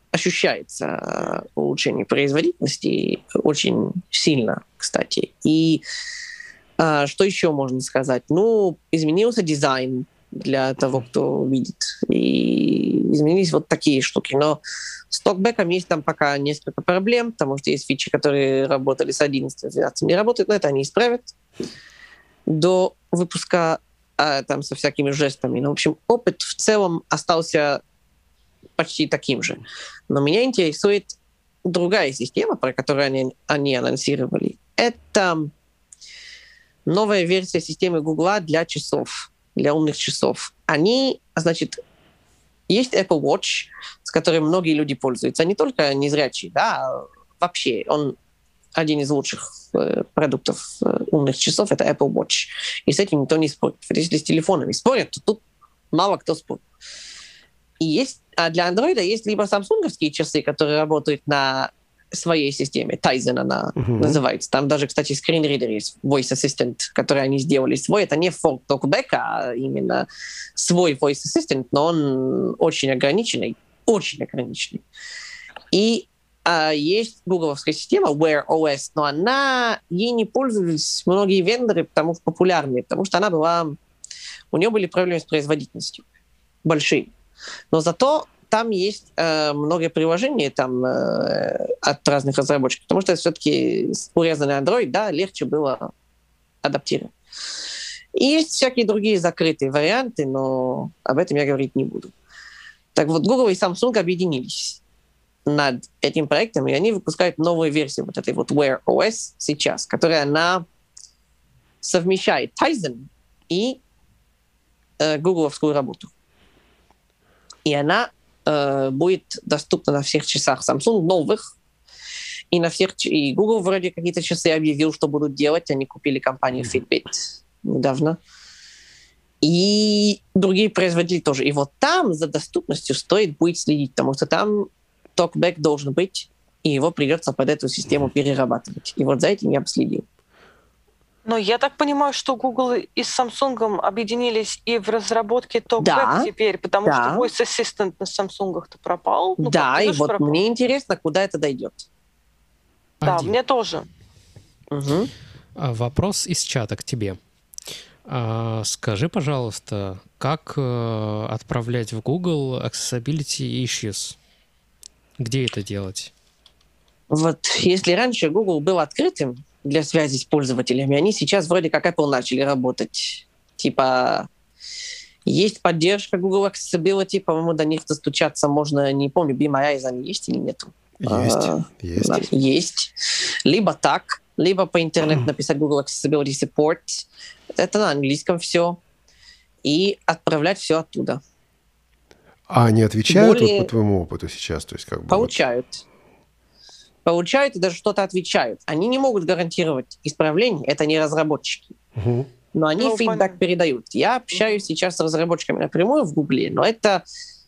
ощущается э, улучшение производительности очень сильно, кстати. И а, что еще можно сказать? Ну, изменился дизайн для того, кто видит. И изменились вот такие штуки. Но с TalkBack'ом есть там пока несколько проблем, потому что есть фичи, которые работали с одиннадцатым, двенадцатым, не работают, но это они исправят до выпуска, а, там со всякими жестами. Ну, в общем, опыт в целом остался почти таким же. Но меня интересует другая система, про которую они, они анонсировали. Это новая версия системы Гугла для часов, для умных часов. Они, значит, есть Apple Watch, с которым многие люди пользуются, не только незрячие, да, а вообще он один из лучших э, продуктов э, умных часов, это Apple Watch. И с этим никто не спорит. Вот если с телефонами спорят, то тут мало кто спорит. И есть, а для Android есть либо самсунговские часы, которые работают на своей системе, Tizen она Мгм. называется. Там даже, кстати, скринридер есть, Voice Assistant, который они сделали свой. Это не форк TalkBack, а именно свой Voice Assistant, но он очень ограниченный, очень ограниченный. И а, есть гугловская система Wear о эс, но она, ей не пользовались многие вендоры, потому что популярные, потому что она была, у нее были проблемы с производительностью, большие. Но зато там есть э, много приложений там, э, от разных разработчиков, потому что это все-таки урезанный Android, да, легче было адаптировать. И есть всякие другие закрытые варианты, но об этом я говорить не буду. Так вот, Google и Samsung объединились над этим проектом, и они выпускают новую версию вот этой вот Wear о эс сейчас, которая она совмещает Tizen и э, гугловскую работу. И она э, будет доступна на всех часах Samsung новых. И, на всех, и Google вроде какие-то часы объявил, что будут делать. Они купили компанию Fitbit недавно. И другие производители тоже. И вот там за доступностью стоит будет следить, потому что там токбэк должен быть, и его придется под эту систему перерабатывать. И вот за этим я бы следил. Но я так понимаю, что Google и с Samsung объединились и в разработке TalkBack Да, теперь, потому да. что Voice Assistant на Samsung-то пропал. Ну, да, и вот пропал. мне интересно, куда это дойдет. Да, Один. мне тоже. Угу. А, Вопрос из чата к тебе. А, Скажи, пожалуйста, как э, отправлять в Google accessibility issues? Где это делать? Вот если раньше Google был открытым для связи с пользователями, они сейчас вроде как Apple начали работать. Типа есть поддержка Google Accessibility, по-моему, до них достучаться можно, не помню, Be My Eyes они есть или нету? Есть, А, есть. да, есть. Либо так, либо по интернету написать Google Accessibility Support. Это на английском все. И отправлять все оттуда. А они отвечают Более- вот по твоему опыту сейчас? То есть как бы вот- Получают. Получают и даже что-то отвечают. Они не могут гарантировать исправление, это не разработчики. Мгм. Но они Ну, фидбэк понятно. передают. Я общаюсь сейчас с разработчиками напрямую в Гугле, но это,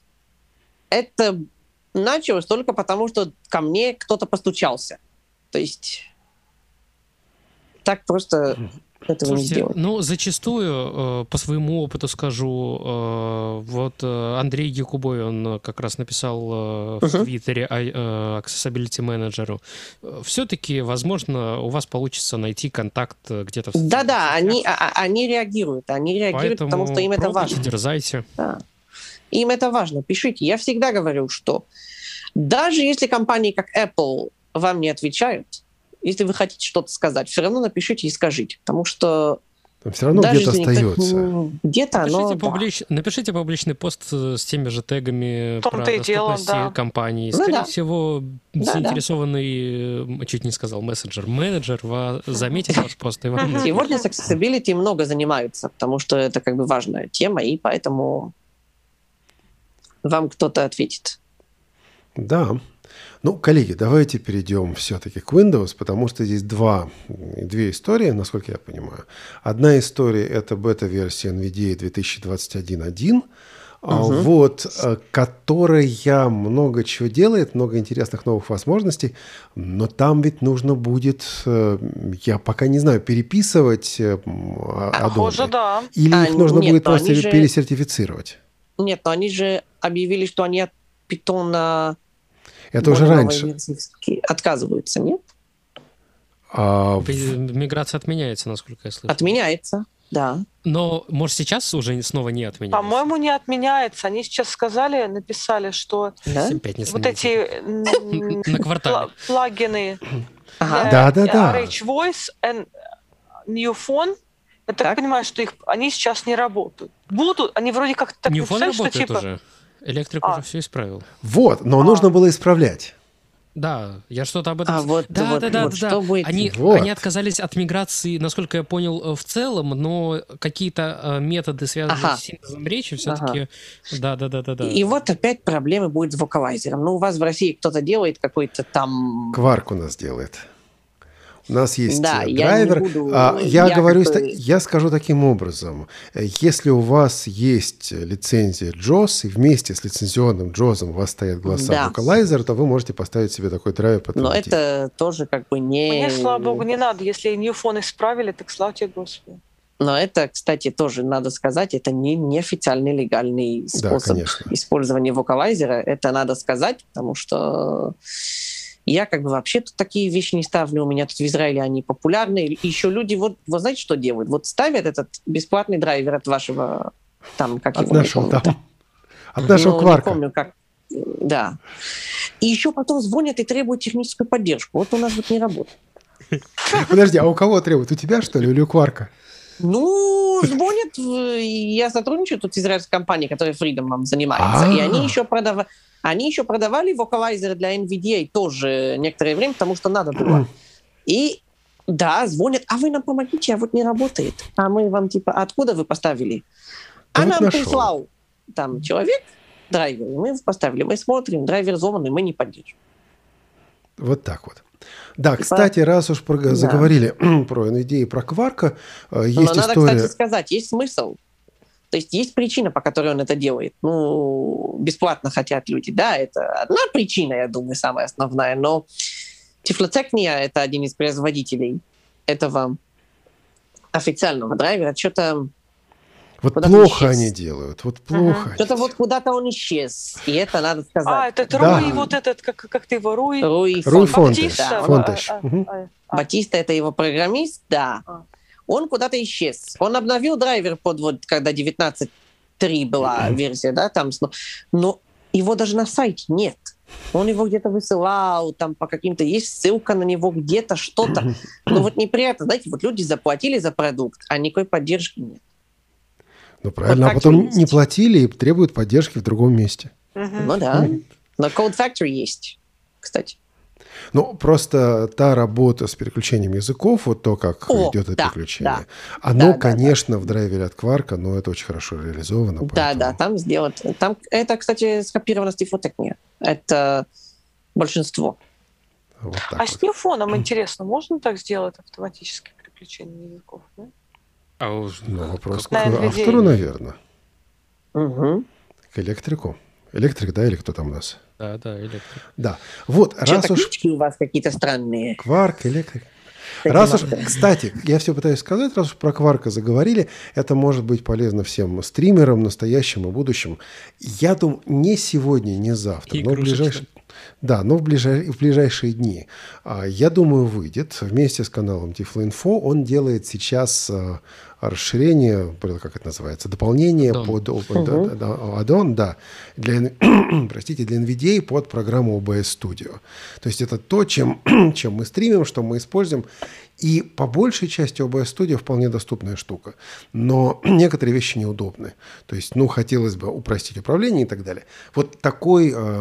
это началось только потому, что ко мне кто-то постучался. То есть так просто этого не Слушайте, сделать. ну, зачастую, э, по своему опыту скажу, э, вот э, Андрей Якубой, он э, как раз написал э, в Мгм. Твиттере а- э, Accessibility менеджеру. Все-таки, возможно, у вас получится найти контакт э, где-то в социальных Да-да, сетях. они, а- а- они реагируют. Они реагируют, Поэтому потому что им это пробуйте, важно. дерзайте. Да. Им это важно. Пишите. Я всегда говорю, что даже если компании, как Apple, вам не отвечают, если вы хотите что-то сказать, все равно напишите и скажите. Потому что Там все равно даже где-то если никто- остается. ну, где-то оно... Напишите, да. публич- напишите публичный пост э, с теми же тегами В том-то про и дело, доступности да. компании. Ну Скорее да. всего, Да, да. заинтересованный, э, чуть не сказал, мессенджер, менеджер ва- заметит ваш пост и вам... Сегодня с accessibility много занимаются, потому что это как бы важная тема, и поэтому вам кто-то ответит. Да. Ну, коллеги, давайте перейдем все-таки к Windows, потому что здесь два, две истории, насколько я понимаю. Одна история – это бета-версия эн ви ди эй две тысячи двадцать один точка один, а, вот, э, которая много чего делает, много интересных новых возможностей, но там ведь нужно будет, э, я пока не знаю, переписывать э, м, а- Похоже, аддоны. да. Или А, их нужно нет, будет но просто они же- пересертифицировать. Нет, но они же объявили, что они от питона Это уже более новой раньше. версии отказываются, нет? А, в- Миграция отменяется, насколько я слышу. Отменяется, да. Но, может, сейчас уже снова не отменяется? По-моему, не отменяется. Они сейчас сказали, написали, что Да? Опять не вот смотрите. эти м, На квартале. пла- плагины Ага. для Да-да-да. ар эйч Voice и New Phone, я так, Так. понимаю, что их, они сейчас не работают. Будут, они вроде как так Ньюфон написали, что работает типа... уже. Электрик А. уже все исправил. Вот, но А. нужно было исправлять. Да, я что-то об этом... А с- вот- да, вот- да, да, вот да, что да. будет? Они, Вот. они отказались от миграции, насколько я понял, э, в целом, но какие-то э, методы, связанные Ага. с синтезом речи, все-таки... Да, да, да, да, да. И вот опять проблемы будет с вокалайзером. Ну, у вас в России кто-то делает какой-то там... Кварк у нас делает. У нас есть Да, э, я не драйвер. буду- А, я я говорю, как ста- бы- я скажу таким образом. Э, Если у вас есть лицензия джоз, и вместе с лицензионным джозом у вас стоят голоса Да. вокалайзера, то вы можете поставить себе такой драйвер под Но эн ви ди. это тоже как бы не... Мне, слава богу, не надо. Если New Phone исправили, так слава тебе, Господи. Но это, кстати, тоже надо сказать, это не неофициальный легальный Да, способ конечно. использования вокалайзера. Это надо сказать, потому что я как бы вообще тут такие вещи не ставлю. У меня тут в Израиле они популярны. И еще люди, вот, вот знаете, что делают? Вот ставят этот бесплатный драйвер от вашего, там, как От его, не нашего, помню, да. От нашего ну, кварка. Не помню, как. Да. И еще потом звонят и требуют техническую поддержку. Вот у нас вот не работает. Подожди, а у кого требуют? У тебя, что ли, или у кварка? Ну, звонят, в- я сотрудничаю тут с израильской компанией, которая Freedom занимается, А. и они еще, продава... они еще продавали вокалайзеры для эн ви ди эй тоже некоторое время, потому что надо было. И да, звонят, а вы нам помогите, а вот не работает. А мы вам типа, откуда вы поставили? Да А вот нам нашел. прислал там человек драйвер, и мы его поставили. Мы смотрим, драйвер взломанный, мы не поддержим. Вот так вот. Да, кстати, раз уж про, Да. заговорили про эн ви ди и про Кварка, э, есть Но надо, история... кстати, сказать, есть смысл. То есть есть причина, по которой он это делает. Ну, бесплатно хотят люди. Да, это одна причина, я думаю, самая основная. Но Тифлотехния — это один из производителей этого официального драйвера. Что-то Вот куда-то плохо исчез. они делают, вот плохо. они Что-то вот делают. куда-то он исчез. И это надо сказать. А, этот Да. Руи, вот этот, как, как ты его, Руи? Руи Руи Фонтеш. Фонтеш. Да, он- Фонтеш. а, а, Мгм. а, а. Батиста — это его программист, да. А. Он куда-то исчез. Он обновил драйвер под вот, когда девятнадцать три была версия, да, там, но, но его даже на сайте нет. Он его где-то высылал, там по каким-то, есть ссылка на него где-то, что-то. Но вот неприятно, знаете, вот люди заплатили за продукт, а никакой поддержки нет. Ну правильно, а Code потом Factory не есть. платили и требуют поддержки в другом месте. Мгм. Ну да. Но Code Factory есть, кстати. Ну, просто та работа с переключением языков, вот то, как О, идет это да, переключение, да. оно, Да, да, конечно, в драйвере от Кварка, но это очень хорошо реализовано. Да, поэтому- да, там сделано. Там, это, кстати, скопировано с Тифлотехния. Это большинство. Вот так А вот. с ньюфоном, интересно, можно так сделать автоматически переключение языков? да? А уж- Ну, вопрос к На эн ви ди. автору, наверное, Угу. к электрику. Электрик, да, или кто там у нас? Да, да, электрик. Да. Вот, раз Что-то уж клички у вас какие-то странные. Кварк, электрик. Кстати, Раз уж, надо. кстати, я все пытаюсь сказать, раз уж про Кварка заговорили, это может быть полезно всем стримерам, настоящим и будущим. Я думаю, не сегодня, не завтра, но в Игрушечным. ближайшие, да, но в, ближай- в ближайшие дни. А, Я думаю, выйдет вместе с каналом Tiflo.Info. Он делает сейчас а, расширение, как это называется, дополнение Add-on. под Open- да, да, да, add-on, да, для, эн- простите, для эн ви ди эй под программу о би эс Studio. То есть это то, чем, чем мы стримим, что мы используем. И по большей части о би эс Studio вполне доступная штука. Но некоторые вещи неудобны. То есть, ну, хотелось бы упростить управление и так далее. Вот такой... э,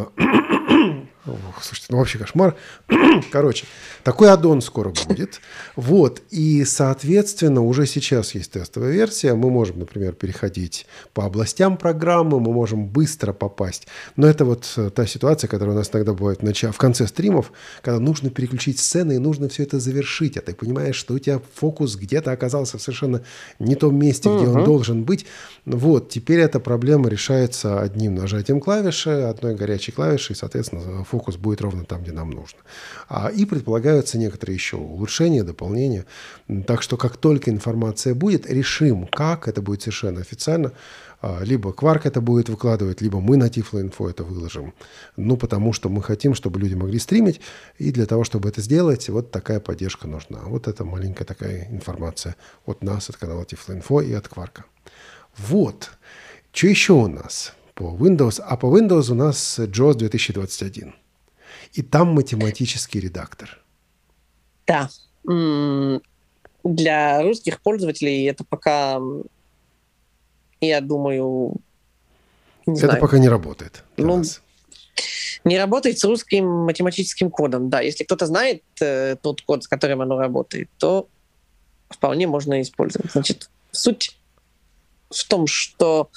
Ох, слушайте, ну вообще кошмар. Короче, такой аддон скоро будет. Вот. И, соответственно, уже сейчас есть тестовая версия. Мы можем, например, переходить по областям программы, мы можем быстро попасть. Но это вот э, та ситуация, которая у нас иногда бывает в, начале, в конце стримов, когда нужно переключить сцены и нужно все это завершить. А ты понимаешь, что у тебя фокус где-то оказался в совершенно не том месте, где он должен быть. Вот. Теперь эта проблема решается одним нажатием клавиши, одной горячей клавишей, и, соответственно, фокус будет ровно там, где нам нужно. А, и предполагаются некоторые еще улучшения, дополнения. М, Так что, как только информация будет, решим, как. Это будет совершенно официально. А, Либо Quark это будет выкладывать, либо мы на Tiflo.Info это выложим. Ну, потому что мы хотим, чтобы люди могли стримить. И для того, чтобы это сделать, вот такая поддержка нужна. Вот это маленькая такая информация от нас, от канала Tiflo.Info и от Quark. Вот. Что еще у нас по Windows? А по Windows у нас джоус две тысячи двадцать один. И там математический редактор. Да. М, Для русских пользователей это пока, м, я думаю, не Это знаю, пока не работает для Ну, нас. не работает с русским математическим кодом. Да, если кто-то знает э, тот код, с которым оно работает, то вполне можно использовать. Значит, суть в том, что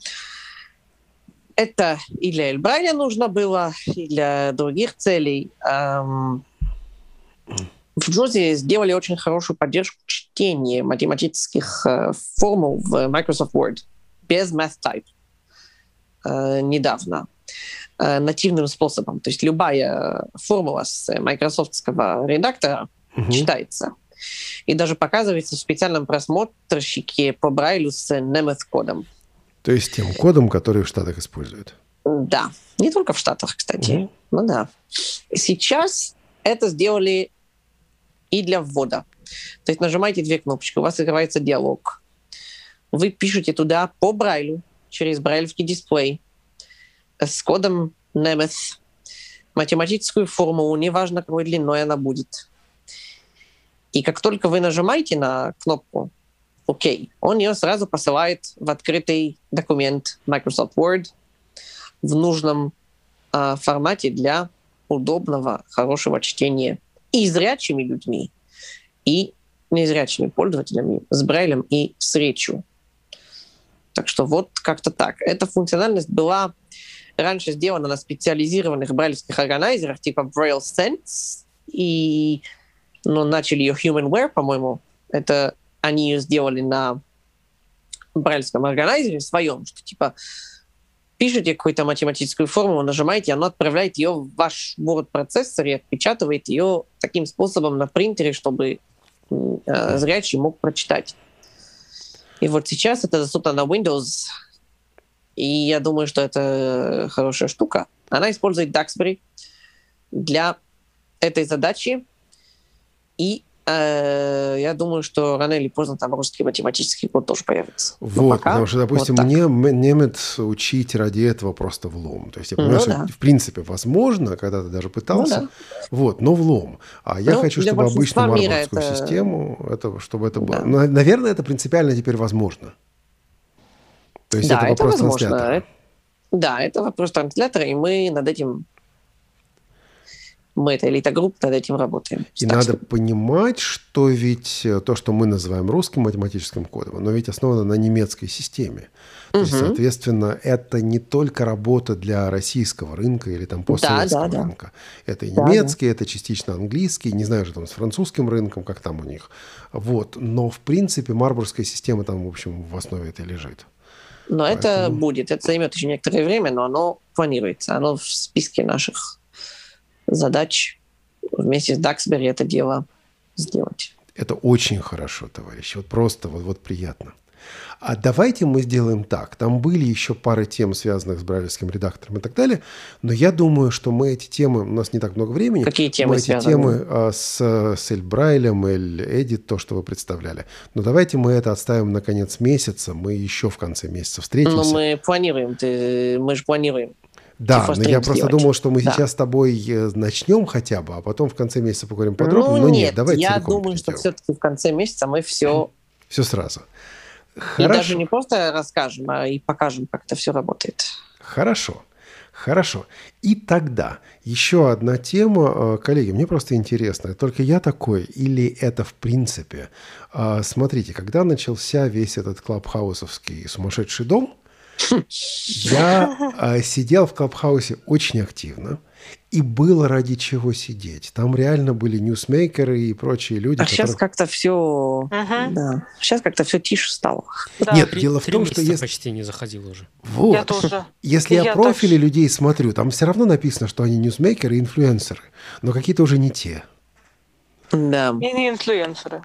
это и для Эльбрайля нужно было, и для других целей. Эм, В джоузе сделали очень хорошую поддержку чтения математических э, формул в Microsoft Word без MathType э, недавно э, нативным способом. То есть любая формула с майкрософтского редактора Мгм. читается и даже показывается в специальном просмотрщике по Брайлю с Nemeth-кодом. То есть тем кодом, который в Штатах используют. Да, не только в Штатах, кстати. Мгм. Ну да. Сейчас это сделали и для ввода. То есть нажимаете две кнопочки, у вас открывается диалог. Вы пишете туда по Брайлю, через брайлевский дисплей, с кодом Nemeth, математическую формулу, неважно какой длиной она будет. И как только вы нажимаете на кнопку «Ок», он ее сразу посылает в открытый документ Microsoft Word в нужном э, формате для удобного, хорошего чтения и зрячими людьми, и незрячими пользователями с Брайлем и с речью. Так что вот как-то так. Эта функциональность была раньше сделана на специализированных брайлевских органайзерах типа Braille Sense и ну, начали ее Humanware, по-моему. Это они ее сделали на брайлевском органайзере своем, что типа пишете какую-то математическую формулу, нажимаете, оно отправляет ее в ваш Word-процессор и отпечатывает ее таким способом на принтере, чтобы э, зрячий мог прочитать. И вот сейчас это доступно на Windows, и я думаю, что это хорошая штука. Она использует Duxbury для этой задачи, и э, я думаю, что рано или поздно там русский математический код тоже появится. Вот, потому что, допустим, вот мне немец учить ради этого просто влом. То есть я понимаю, ну, что да. в принципе возможно, когда-то даже пытался, ну, да. вот, но влом. А я ну, хочу, чтобы обычную марбургскую это... систему, это, чтобы это было. Да. Наверное, это принципиально теперь возможно. То есть да, это вопрос это транслятора. Это, да, это вопрос транслятора, и мы над этим... Мы, это элита-группа, над этим работаем. И так надо что... понимать, что ведь то, что мы называем русским математическим кодом, оно ведь основано на немецкой системе. То угу. есть, соответственно, это не только работа для российского рынка или там постсоветского да, да, рынка. Да. Это и немецкий, да, да. это частично английский, не знаю же там с французским рынком, как там у них. Вот. Но, в принципе, марбургская система там, в общем, в основе это лежит. Но Поэтому... это будет, это займет еще некоторое время, но оно планируется, оно в списке наших задач вместе с Duxbury это дело сделать. Это очень хорошо, товарищи. Вот просто вот, вот приятно. А давайте мы сделаем так. Там были еще пара тем, связанных с брайлевским редактором и так далее, но я думаю, что мы эти темы... У нас не так много времени. Какие темы мы эти связаны? темы а, с, с Эль-Брайлем, Эль-Эдит, то, что вы представляли. Но давайте мы это отставим на конец месяца. Мы еще в конце месяца встретимся. Ну, мы планируем. Ты, мы же планируем. Да, но я просто сделать. думал, что мы да. сейчас с тобой начнем хотя бы, а потом в конце месяца поговорим подробно. Ну, но нет, нет, давайте я думаю, что все-таки в конце месяца мы все... Все сразу. И Хорошо. даже не просто расскажем, а и покажем, как это все работает. Хорошо. Хорошо. И тогда еще одна тема. Коллеги, мне просто интересно, только я такой или это в принципе? Смотрите, когда начался весь этот клабхаусовский сумасшедший дом, я э, сидел в Клабхаусе очень активно, и было ради чего сидеть. Там реально были ньюсмейкеры и прочие люди. А которые... сейчас как-то все, uh-huh. да, сейчас как-то все тише стало. Да. Нет, Три, дело в том, что если почти не заходил уже. Вот, я тоже. Если я, я профили так... людей смотрю, там все равно написано, что они ньюсмейкеры и инфлюенсеры, но какие-то уже не те. Да. И не инфлюенсеры.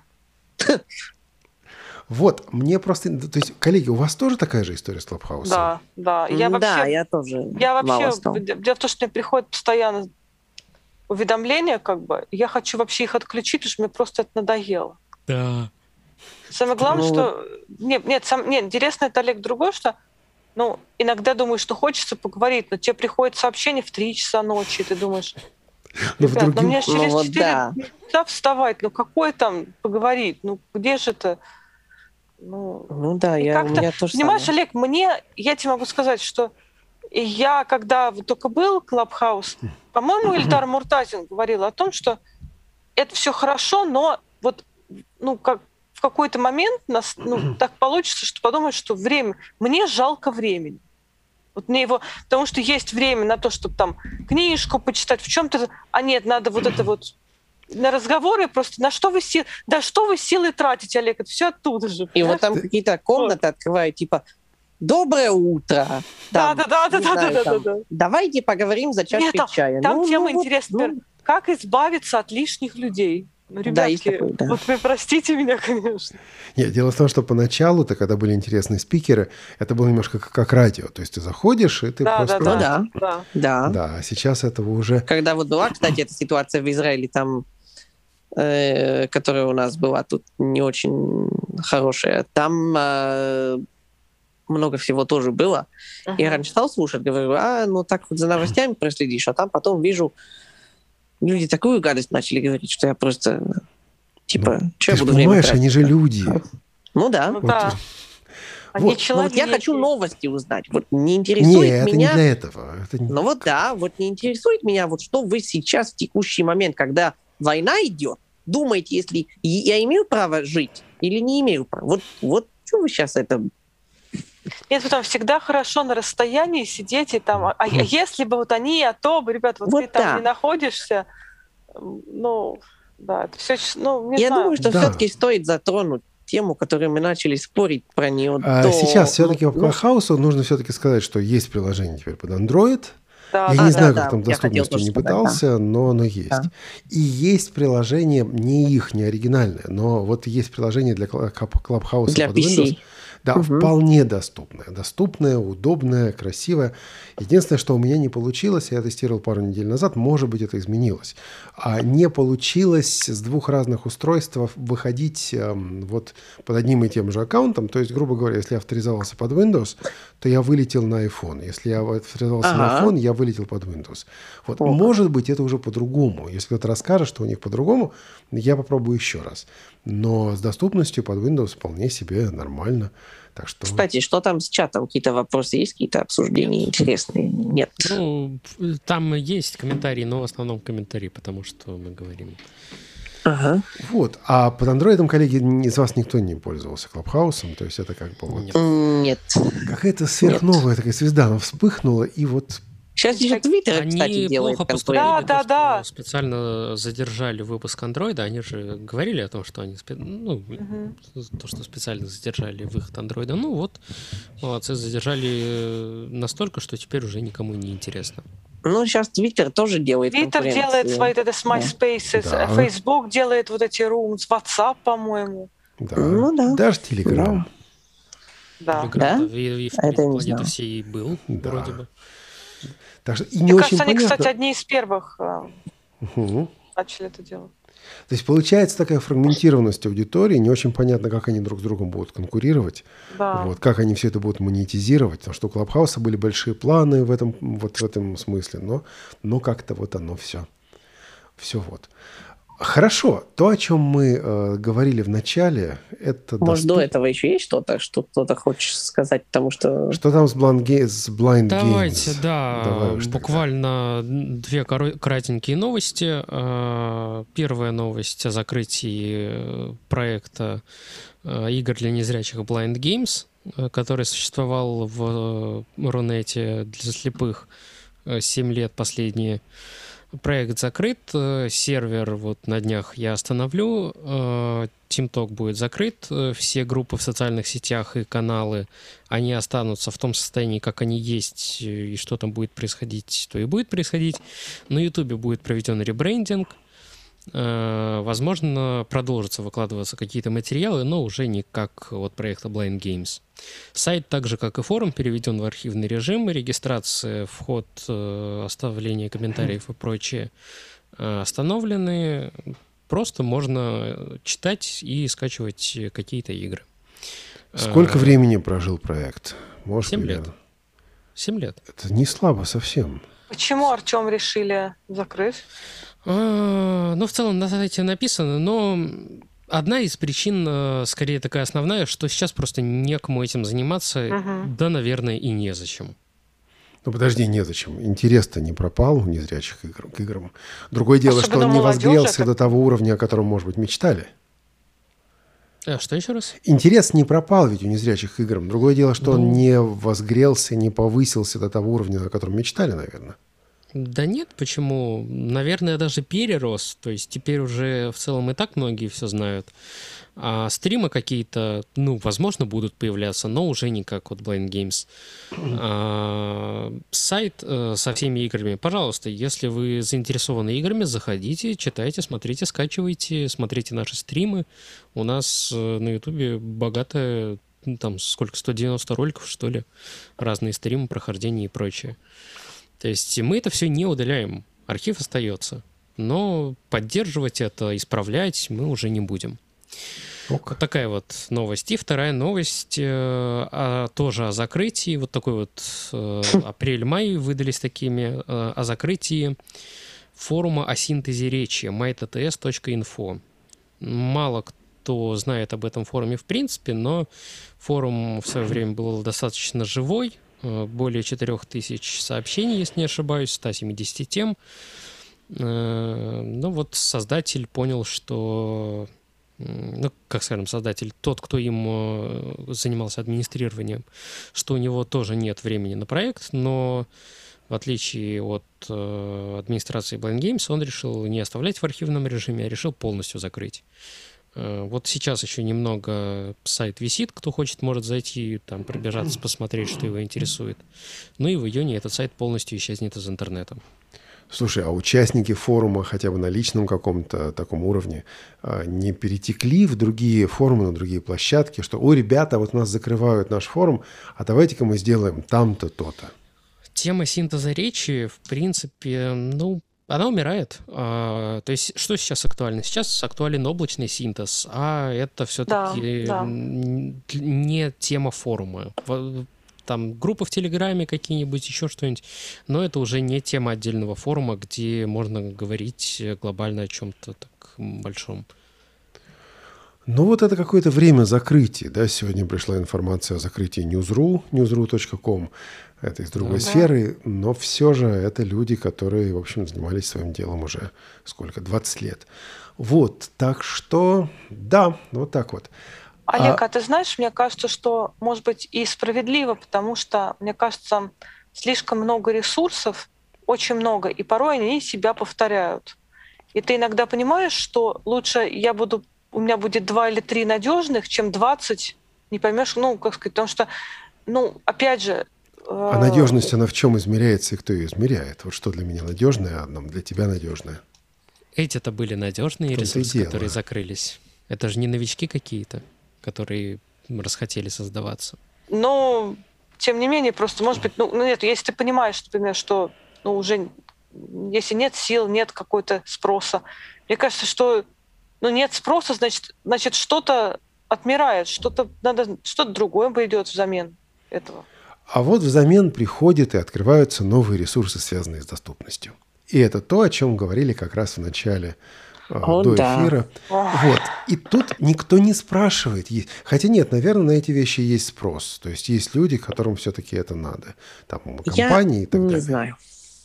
Вот, мне просто... То есть, коллеги, у вас тоже такая же история с Клабхаусом? Да, да. Я вообще, да, я тоже я мало вообще, стал. Дело в том, что мне приходят постоянно уведомления, как бы, я хочу вообще их отключить, потому что мне просто это надоело. Да. Самое главное, ну... что... Нет, нет, сам... нет, интересно это, Олег, другое, что ну, иногда думаешь, что хочется поговорить, но тебе приходит сообщение в три часа ночи, и ты думаешь... Но Ребят, другим... ну мне через ну, четыре вот часа вставать, ну какое там поговорить, ну где же это... Ну, ну да, я, у меня тоже понимаешь, самое. Олег, мне, я тебе могу сказать, что я, когда только был Клабхаус, по-моему, Ильдар Муртазин говорил о том, что это все хорошо, но вот, ну, как в какой-то момент нас, ну, так получится, что подумаешь, что время, мне жалко времени. Вот мне его, потому что есть время на то, чтобы там книжку почитать, в чем-то, а нет, надо вот это вот на разговоры просто, на что вы силы, да что вы силы тратите, Олег, это все оттуда же. И вот там какие-то комнаты открывают, типа, доброе утро. Да, да, да, да, да, да, да, да. Давайте поговорим за чашкой там, чая. Там ну, тема ну, интересная, ну, как избавиться от лишних людей. Ну, ребятки, да, такой, да. вот вы простите меня, конечно. Нет, дело в том, что поначалу-то, когда были интересные спикеры, это было немножко как, как радио. То есть ты заходишь, и ты да, просто... Ну, да, да, да. Да, а сейчас этого уже... Когда вот была, кстати, эта ситуация в Израиле, там, э, которая у нас была тут не очень хорошая, там э, много всего тоже было. Uh-huh. Я раньше стал слушать, говорю, а, ну так вот за новостями проследишь, а там потом вижу... Люди такую гадость начали говорить, что я просто, типа, ну, что я буду время тратить? Ты же понимаешь, они же люди. Ну да. Ну, да. Вот. Они вот. человеки. Вот я хочу новости узнать. Вот не интересует Нет, меня... это не для этого. Это не... Ну вот да, вот не интересует меня, вот что вы сейчас в текущий момент, когда война идет, думаете, если я имею право жить или не имею права. Вот, вот что вы сейчас это... Нет, потом всегда хорошо на расстоянии сидеть и там, а, а если бы вот они, а то бы, ребят, вот, вот ты да. там не находишься, Ну, да, это все, ну, не Я знаю. думаю, что Да. все-таки стоит затронуть тему, которую мы начали спорить про нее А до... сейчас все-таки ну, по Clubhouse нужно все-таки сказать, что есть приложение теперь под Android. Да, Я да, не да. знаю, да, как там я хотел доступностью тоже не сказать, да. пытался, но оно есть. Да. И есть приложение, не их, не оригинальное, но вот есть приложение для Cl- Clubhouse Для под пи си. Windows. Да, Мгм. вполне доступное. Доступное, удобное, красивое. Единственное, что у меня не получилось, я тестировал пару недель назад, может быть, это изменилось. А не получилось с двух разных устройств выходить эм, вот под одним и тем же аккаунтом. То есть, грубо говоря, если я авторизовался под Windows, то я вылетел на iPhone. Если я авторизовался на Ага. iPhone, я вылетел под Windows. Вот, Ого. может быть, это уже по-другому. Если кто-то расскажет, что у них по-другому, я попробую еще раз. Но с доступностью под Windows вполне себе нормально. Так что... Кстати, что там с чатом? Какие-то вопросы есть, какие-то обсуждения интересные? Нет. Ну, там есть комментарии, но в основном комментарии, потому что мы говорим. Ага. Вот. А под андроидом, коллеги, из вас никто не пользовался Клабхаусом. То есть это как бы вот Нет. Нет. какая-то сверхновая такая звезда, она вспыхнула, и вот Сейчас еще Твиттер, кстати, Они делает плохо поступили, конкурент. Да, то, да, что да. специально задержали выпуск андроида. Они же говорили о том, что они спе- ну, Мгм. то, что специально задержали выход андроида. Ну вот, молодцы, задержали э, настолько, что теперь уже никому не интересно. Ну, сейчас Твиттер тоже делает Твиттер конкуренцию. делает свои вот это с MySpace, Да. Facebook делает вот эти rooms, WhatsApp, по-моему. да, Ну да. даже Telegram. Да. Телеграм-то Да? и, и в А это я не планеты знала. всей был, Да. вроде бы. Так что и не Мне очень кажется, они, понятно. кстати, одни из первых э, Мгм. начали это делать. То есть получается такая фрагментированность аудитории, не очень понятно, как они друг с другом будут конкурировать, Да. вот, как они все это будут монетизировать, потому что у Клабхауса были большие планы в этом, вот в этом смысле, но, но как-то вот оно все, все вот. Хорошо, то, о чем мы э, говорили в начале, это... Может, доступ- до этого еще есть что-то, что кто-то хочет сказать, потому что... Что там с Blind, Ga- с Blind Давайте, Games? да, Давай уж тогда. буквально две коро- кратенькие новости. А, Первая новость о закрытии э, проекта э, игр для незрячих Blind Games, э, который существовал в э, Рунете для слепых э, семь лет последние. Проект закрыт, э, сервер вот на днях я остановлю, э, TeamTalk будет закрыт, э, все группы в социальных сетях и каналы, они останутся в том состоянии, как они есть, э, и что там будет происходить, то и будет происходить. На YouTube будет проведен ребрендинг, э, возможно, продолжатся выкладываться какие-то материалы, но уже не как от проекта Blind Games. Сайт, так же как и форум, переведен в архивный режим. Регистрация, вход, э, оставление комментариев и прочее э, остановлены. Просто можно читать и скачивать какие-то игры. Сколько Э, времени прожил проект? Может, Семь или- лет. Семь лет. Это не слабо совсем. Почему, Артем, решили закрыть? А, Ну, в целом на сайте написано, но одна из причин, э, скорее такая основная, что сейчас просто некому этим заниматься, Мгм. да, наверное, и незачем. Ну, подожди, незачем. Интерес-то не пропал у незрячих игр, к играм. Другое дело, что Особенно он не молодежи, возгрелся как- до того уровня, о котором, может быть, мечтали. А, что еще раз? Интерес не пропал ведь у незрячих игр. Другое дело, что он Ну. не возгрелся, не повысился до того уровня, о котором мечтали, наверное. Да нет, почему? Наверное, даже перерос. То есть теперь уже в целом и так многие все знают. А стримы какие-то, ну, возможно, будут появляться, но уже не как от Blind Games. А, сайт э, со всеми играми. Пожалуйста, если вы заинтересованы играми, заходите, читайте, смотрите, скачивайте, смотрите наши стримы. У нас э, на Ютубе богатая, ну, там, сколько, сто девяносто роликов, что ли, разные стримы, прохождения и прочее. То есть мы это все не удаляем, архив остается, но поддерживать это, исправлять мы уже не будем. Вот такая вот новость. И вторая новость э, а, тоже о закрытии. Вот такой вот э, апрель-май выдались такими. Э, о закрытии форума о синтезе речи май ти ти эс точка инфо. Мало кто знает об этом форуме в принципе, но форум в свое время был достаточно живой. Э, более четырех тысяч сообщений, если не ошибаюсь, сто семьдесят тем. Э, ну вот создатель понял, что... ну, как скажем, создатель, тот, кто им э, занимался администрированием, что у него тоже нет времени на проект, но В отличие от э, администрации Blind Games, он решил не оставлять в архивном режиме, а решил полностью закрыть. Э, вот сейчас еще немного сайт висит, кто хочет, может зайти, там, пробежаться, посмотреть, что его интересует. Ну и в июне этот сайт полностью исчезнет из интернета. Слушай, а участники форума хотя бы на личном каком-то таком уровне не перетекли в другие форумы, на другие площадки, что, ой, ребята, вот у нас закрывают наш форум, а давайте-ка мы сделаем там-то, то-то. Тема синтеза речи, в принципе, ну, она умирает. А, то есть что сейчас актуально? Сейчас актуален облачный синтез, а это все-таки Да, да. не тема форума. Там группы в Телеграме какие-нибудь, еще что-нибудь. Но это уже не тема отдельного форума, где можно говорить глобально о чем-то так большом. Ну вот это какое-то время закрытия. Да? Сегодня пришла информация о закрытии Newsru, newsru точка com. Это из другой Да. сферы. Но все же это люди, которые, в общем, занимались своим делом уже сколько? двадцать лет. Вот. Так что, да, вот так вот. Олег, А- а ты знаешь, мне кажется, что, может быть, и справедливо, потому что, мне кажется, слишком много ресурсов, очень много, и порой они себя повторяют. И ты иногда понимаешь, что лучше я буду, у меня будет два или три надежных, чем двадцать, не поймешь, ну, как сказать, потому что, ну, опять же... А надежность, она в чем измеряется и кто ее измеряет? Вот что для меня надежное, а для тебя надежное? Эти-то были надежные В том-то и ресурсы, дело. которые закрылись. Это же не новички какие-то, которые расхотели создаваться. Но, тем не менее, просто, может быть, ну, ну, нет, если ты понимаешь, например, что ну, уже, если нет сил, нет какой-то спроса, мне кажется, что ну, нет спроса, значит, значит что-то отмирает, что-то надо, что-то другое пойдет взамен этого. А вот взамен приходят и открываются новые ресурсы, связанные с доступностью. И это то, о чем говорили как раз в начале э, О, до да. эфира. Ох. Вот. И тут никто не спрашивает. Есть- Хотя нет, наверное, на эти вещи есть спрос. То есть есть люди, которым все-таки это надо. Там компании и так не далее. знаю.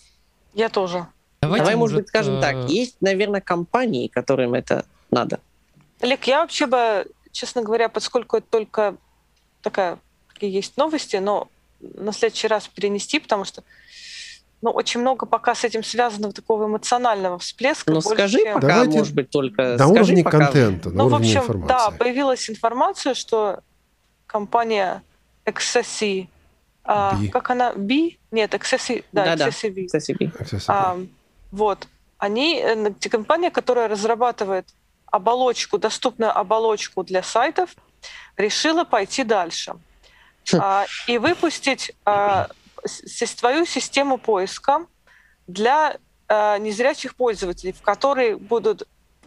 Я тоже. Давайте, Давай, может быть, скажем э, так, есть, наверное, компании, которым это надо. Олег, я вообще бы, честно говоря, поскольку это только такая, такие есть новости, но на следующий раз перенести, потому что ну, очень много пока с этим связано такого эмоционального всплеска. Но больше, скажи чем- пока, Давайте может быть, только На скажи уровне пока. контента, на Ну, в уровне общем, информации. да, появилась информация, что компания Accessi, а, Би. как она, B? Нет, Accessi, да, Да-да. Accessi B. Accessibility. Accessibility. А, вот, они, э, те- компания, которая разрабатывает оболочку, доступную оболочку для сайтов, решила пойти дальше Хм. а, и выпустить а, с- свою систему поиска для а, незрячих пользователей, в которые будут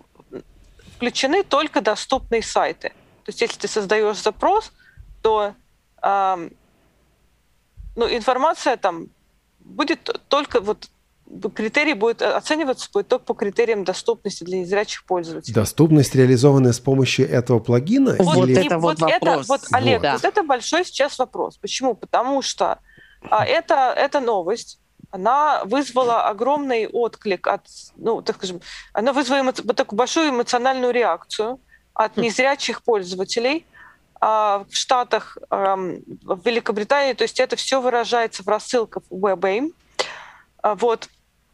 включены только доступные сайты. То есть, если ты создаешь запрос, то ам, ну, информация там будет только вот критерий будет оцениваться будет только по критериям доступности для незрячих пользователей. Доступность, реализованная с помощью этого плагина? Вот или- это вот вопрос. вот, Олег, Да. вот это большой сейчас вопрос. Почему? Потому что а, это, эта новость, она вызвала огромный отклик от, ну, так скажем, она вызвала эмо- вот такую большую эмоциональную реакцию от незрячих пользователей а, в Штатах, ам, в Великобритании. То есть это все выражается в рассылках в WebAIM. А, Вот.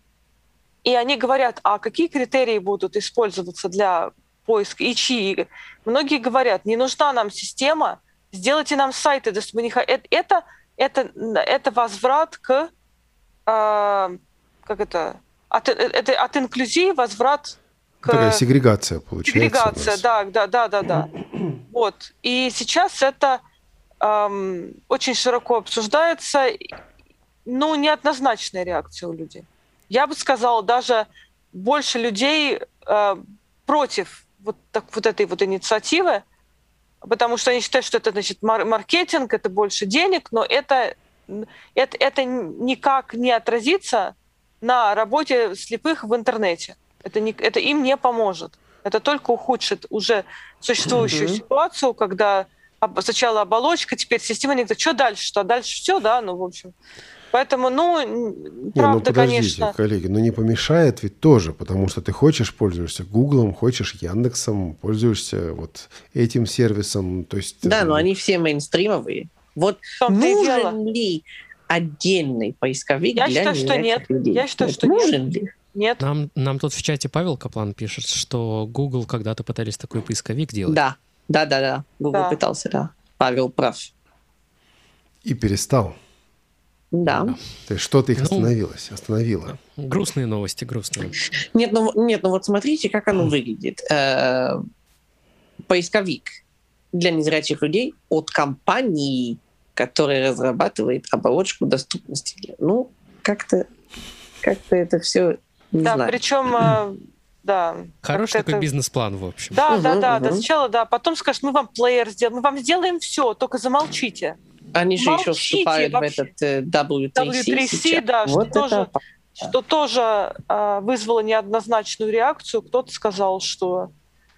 И они говорят, а какие критерии будут использоваться для поиска и чьи? Многие говорят, не нужна нам система, сделайте нам сайты. То есть мы не х- э- Это, это, это возврат к... а, как это? От, э, это от инклюзии возврат к... Такая сегрегация получается. у Сегрегация, нас. да, да, да, да, да. Вот. И сейчас это ам, очень широко обсуждается, ну, неоднозначная реакция у людей. Я бы сказала, даже больше людей э, против вот, так, вот этой вот инициативы, потому что они считают, что это, значит, мар- маркетинг, это больше денег, но это, это, это никак не отразится на работе слепых в интернете. Это, не, это им не поможет. Это только ухудшит уже существующую Мгм. ситуацию, когда об- сначала оболочка, теперь система, никто, что дальше, что дальше, все, да, ну, в общем. Поэтому, ну, Не, правда, ну подождите, конечно. коллеги, ну не помешает ведь тоже, потому что ты хочешь, пользуешься Гуглом, хочешь Яндексом, пользуешься вот этим сервисом, то есть... Да, э, но они все мейнстримовые. Вот В том-то и нужен дело. ли отдельный поисковик Я для считаю, что незрячих нет. людей? Я считаю, Вот что нужен нет. ли? Нет. Нам, нам тут в чате Павел Каплан пишет, что Google когда-то пытались такой поисковик делать. Да, да, да, да. Google Да. пытался, да. Павел прав. И перестал. Да. То есть что-то их Ну, остановилось, остановило. Грустные новости, грустные. Нет, ну, нет, ну вот смотрите, как оно выглядит. Э, Поисковик для незрячих людей от компании, которая разрабатывает оболочку доступности. Ну, как-то, как-то это все не Да, знаю. причем, э, да. Хороший как-то такой это- бизнес-план, в общем. Да, Мгм, да, да, да. мгм. Сначала, да, потом скажешь, мы вам плеер сделаем, мы вам сделаем все, только замолчите. Они же еще молчите вступают вообще. в этот э, дабл ю три си. дабл ю три си, сейчас. да, что вот тоже- это Что тоже э, вызвало неоднозначную реакцию. Кто-то сказал, что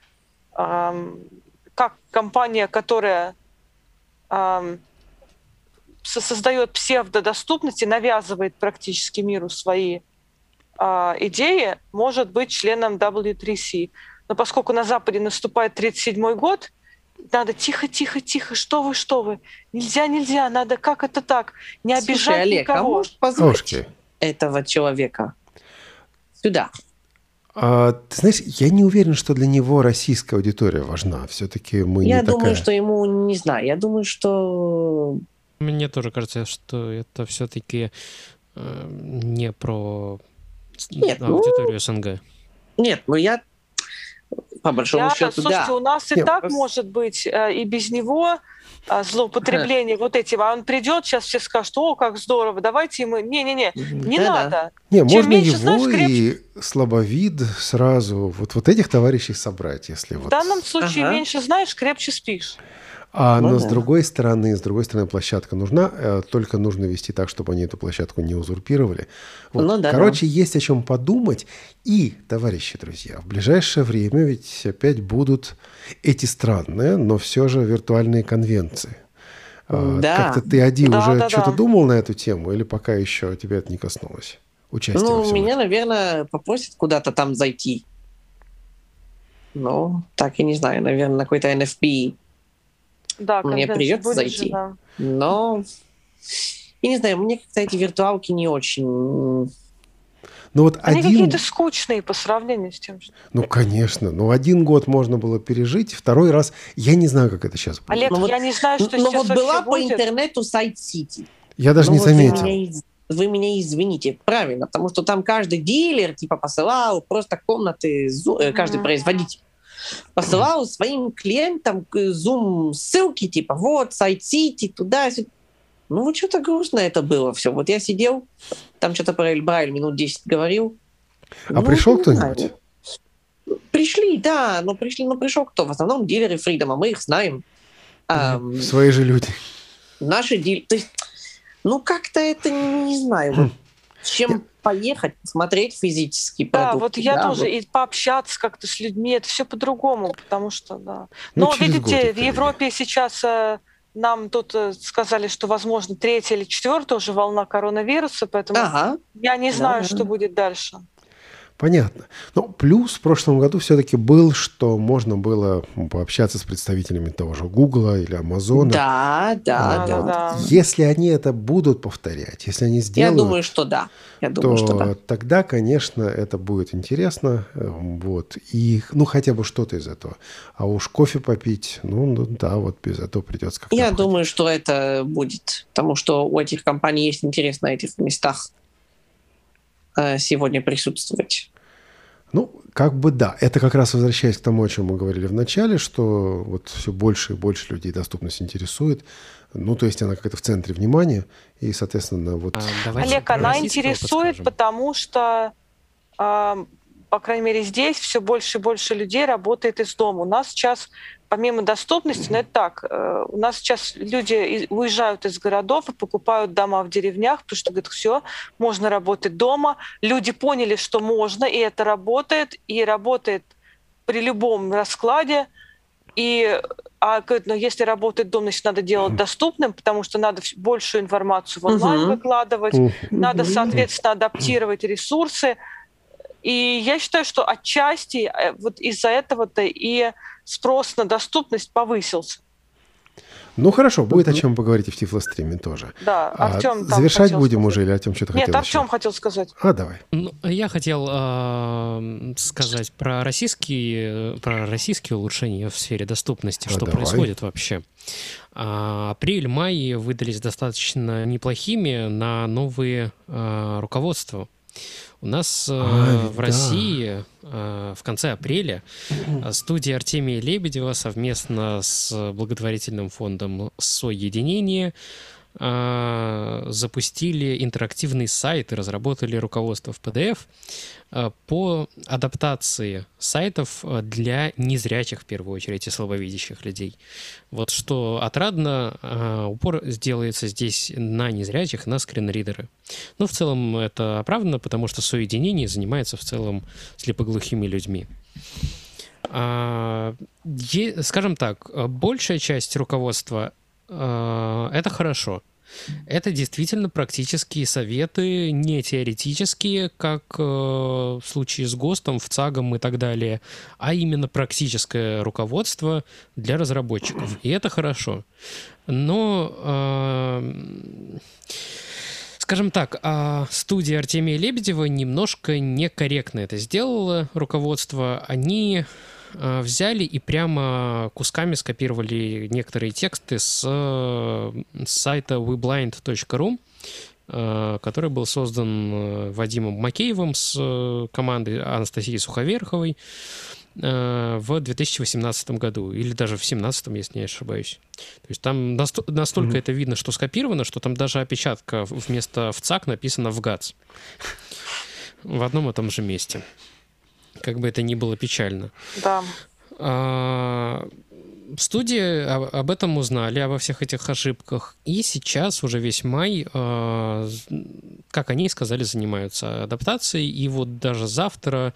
эм, как компания, которая эм, со- создает псевдодоступность и навязывает практически миру свои э, идеи, может быть членом дабл ю три си. Но поскольку на Западе наступает тридцать седьмой год, надо тихо, тихо, тихо, что вы, что вы, нельзя, нельзя, надо, как это так, не Слушай, обижать Олег, а никого. можешь позвать Слушайте, этого человека сюда? а, ты знаешь, я не уверен, что для него российская аудитория важна. Все-таки мы Я не думаю, такая... что ему, не знаю, я думаю, что... Мне тоже кажется, что это все-таки э, не про с- Нет, ну- аудиторию СНГ. Нет, ну я по большому Я, счету, слушайте, да. у нас и Нет, так просто- может быть э, и без него э, злоупотребление вот этим. А он придет, сейчас все скажут, о, как здорово, давайте мы... Не-не-не, не Да-да. надо. Не, Чем можно меньше его знаешь, и слабовид сразу, вот, вот этих товарищей собрать, если В вот... данном случае Ага. меньше знаешь, крепче спишь. А, Ну но да. с другой стороны, с другой стороны, площадка нужна, э, только нужно вести так, чтобы они эту площадку не узурпировали. Вот. Ну да, Короче, есть о чем подумать. И, товарищи друзья, в ближайшее время ведь опять будут эти странные, но все же виртуальные конвенции. А, Да. Как-то ты, Ади, Да, уже да, что-то да. думал на эту тему, или пока еще тебя это не коснулось? Участие во Ну, всем меня, этом? наверное, попросят куда-то там зайти. Ну, так и не знаю, наверное, на какой-то эн эф пи. Да, Мне конвенция придется будет зайти. же, да. Но, я не знаю, мне как-то эти виртуалки не очень... Ну вот Они один... какие-то скучные по сравнению с тем, что... Ну, конечно. Ну, один год можно было пережить, второй раз... Я не знаю, как это сейчас будет. Олег, Ну вот- я не знаю, что Но сейчас вот была вообще по будет. интернету сайт Сити. Я даже Ну не вот вы заметил. меня из- Вы меня извините, правильно, потому что там каждый дилер типа посылал просто комнаты, зу- э, каждый Мгм. производитель посылал своим клиентам зум ссылки типа вот сайт Сити туда сюда. Ну вот что-то грустно это было все. Вот я сидел, там что-то про Эльбрайль минут десять говорил. А Ну, пришел не кто-нибудь? знаю. Пришли, да, но пришли, но пришел кто? В основном дилеры Фридома, мы их знаем. Ам, Свои же люди. Наши дилеры. То есть, ну как-то это не знаю. вот чем поехать, посмотреть физический Да, продукт. вот я да, тоже, вот. и пообщаться как-то с людьми, это все по-другому, потому что, да. Ну, Но, через год видите, это в Европе сейчас э, нам тут э, сказали, что, возможно, третья или четвертая уже волна коронавируса, поэтому Ага. я не Да, знаю, да. что будет дальше. Понятно. Но плюс в прошлом году все-таки был, что можно было м, пообщаться с представителями того же Гугла или Амазона. Да, да, А, да. вот да. Если они это будут повторять, если они Я сделают, думаю, что да. Я думаю, то что да. тогда, конечно, это будет интересно. э, Вот. И, ну, хотя бы что-то из этого. А уж кофе попить, ну, ну да, вот без этого придется как-то Я обходить. думаю, что это будет, потому что у этих компаний есть интерес на этих местах э, сегодня присутствовать. Ну, как бы да. Это как раз возвращаясь к тому, о чем мы говорили в начале, что вот все больше и больше людей доступность интересует. Ну, то есть она как-то в центре внимания. И, соответственно, вот... А, давайте Олег, про она российского интересует, подскажем. потому что, а, по крайней мере, здесь все больше и больше людей работает из дома. У нас сейчас, помимо доступности, ну это так, э, у нас сейчас люди из- уезжают из городов и покупают дома в деревнях, потому что, говорят, все, можно работать дома. Люди поняли, что можно, и это работает, и работает при любом раскладе. И а, говорят, ну, если работает дом, значит, надо делать доступным, потому что надо вс- большую информацию в онлайн Мгм. выкладывать, Мгм. надо, Мгм. соответственно, адаптировать ресурсы. И я считаю, что отчасти э, вот из-за этого-то и спрос на доступность повысился. Ну хорошо, будет о чем поговорить и в Тифлостриме тоже. Да, Артем а, там завершать хотел будем сказать. уже или Артем что-то Нет, хотел Артем еще? хотел сказать. А, давай. Ну, я хотел э, сказать про российские, про российские улучшения в сфере доступности, А, что давай. происходит вообще. А, апрель-май выдались достаточно неплохими на новые э, руководства. У нас э, А, в да. России э, в конце апреля э, студия Артемия Лебедева совместно с благотворительным фондом «Соединение» э, запустили интерактивный сайт и разработали руководство в пи ди эф э, по адаптации сайтов э, для незрячих, в первую очередь, и слабовидящих людей. Вот что отрадно, э, упор сделается здесь на незрячих, на скринридеры. Но в целом это оправдано, потому что соединение занимается в целом слепоглухими людьми. А, е- скажем так, большая часть руководства э, это хорошо. Это действительно практические советы, не теоретические, как э, в случае с ГОСТом, в ЦАГом и так далее, а именно практическое руководство для разработчиков. И это хорошо. Но, э, скажем так, а студия Артемия Лебедева немножко некорректно это сделала, руководство. Они э, взяли и прямо кусками скопировали некоторые тексты с, э, с сайта ви блайнд точка ру, э, который был создан э, Вадимом Макеевым с э, командой Анастасии Суховерховой э, в две тысячи восемнадцатом году, или даже в две тысячи семнадцатом, если не ошибаюсь. То есть там насто- настолько mm-hmm. это видно, что скопировано, что там даже опечатка вместо в ЦАК написано в ГАЦ. В одном и том же месте. Как бы это ни было печально. Да. А, студии об, об этом узнали, обо всех этих ошибках. И сейчас уже весь май, а, как они сказали, занимаются адаптацией. И вот даже завтра,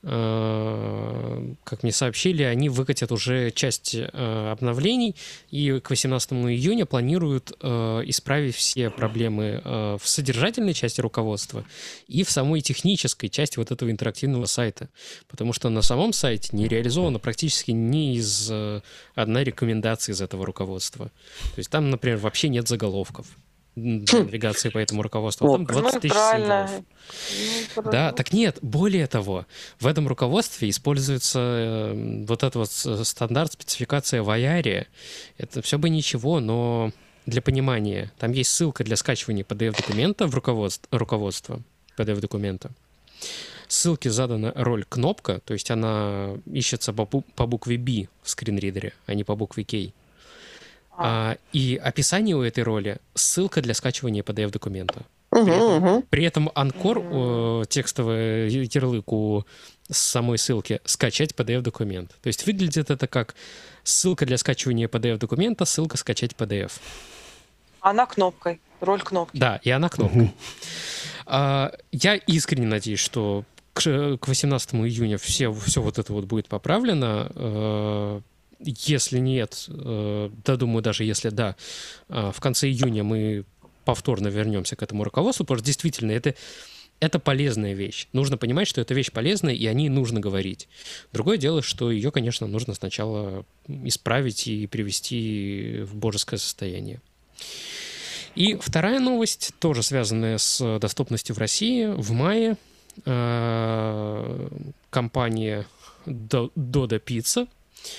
а, как мне сообщили, они выкатят уже часть а, обновлений. И к восемнадцатому июня планируют а, исправить все проблемы а, в содержательной части руководства и в самой технической части вот этого интерактивного сайта. Потому что на самом сайте не реализовано практически ни из э, одной рекомендации из этого руководства. То есть там, например, вообще нет заголовков для навигации по этому руководству. Там двадцать тысяч символов. Да, так нет, более того, в этом руководстве используется э, вот этот вот стандарт, спецификация Ваяри. Это все бы ничего, но для понимания, там есть ссылка для скачивания пи ди эф-документа в руководство, руководство пи ди эф-документа. Ссылке задана роль кнопка, то есть она ищется по, по букве B в скринридере, а не по букве K. А, и описание у этой роли — ссылка для скачивания пи ди эф-документа. При этом, uh-huh. при этом анкор, э, текстовый ярлык у самой ссылки — скачать пи ди эф-документ. То есть выглядит это как ссылка для скачивания пи ди эф-документа, ссылка скачать пи ди эф. Она кнопкой, роль кнопки. Да, и она кнопкой. Uh-huh. А, я искренне надеюсь, что к, к восемнадцатому июня все, все вот это вот будет поправлено. Если нет, да, думаю, даже если да, в конце июня мы повторно вернемся к этому руководству, потому что действительно это, это полезная вещь. Нужно понимать, что это вещь полезная, и о ней нужно говорить. Другое дело, что ее, конечно, нужно сначала исправить и привести в божеское состояние. И вторая новость, тоже связанная с доступностью в России. В мае э, компания Dodo Pizza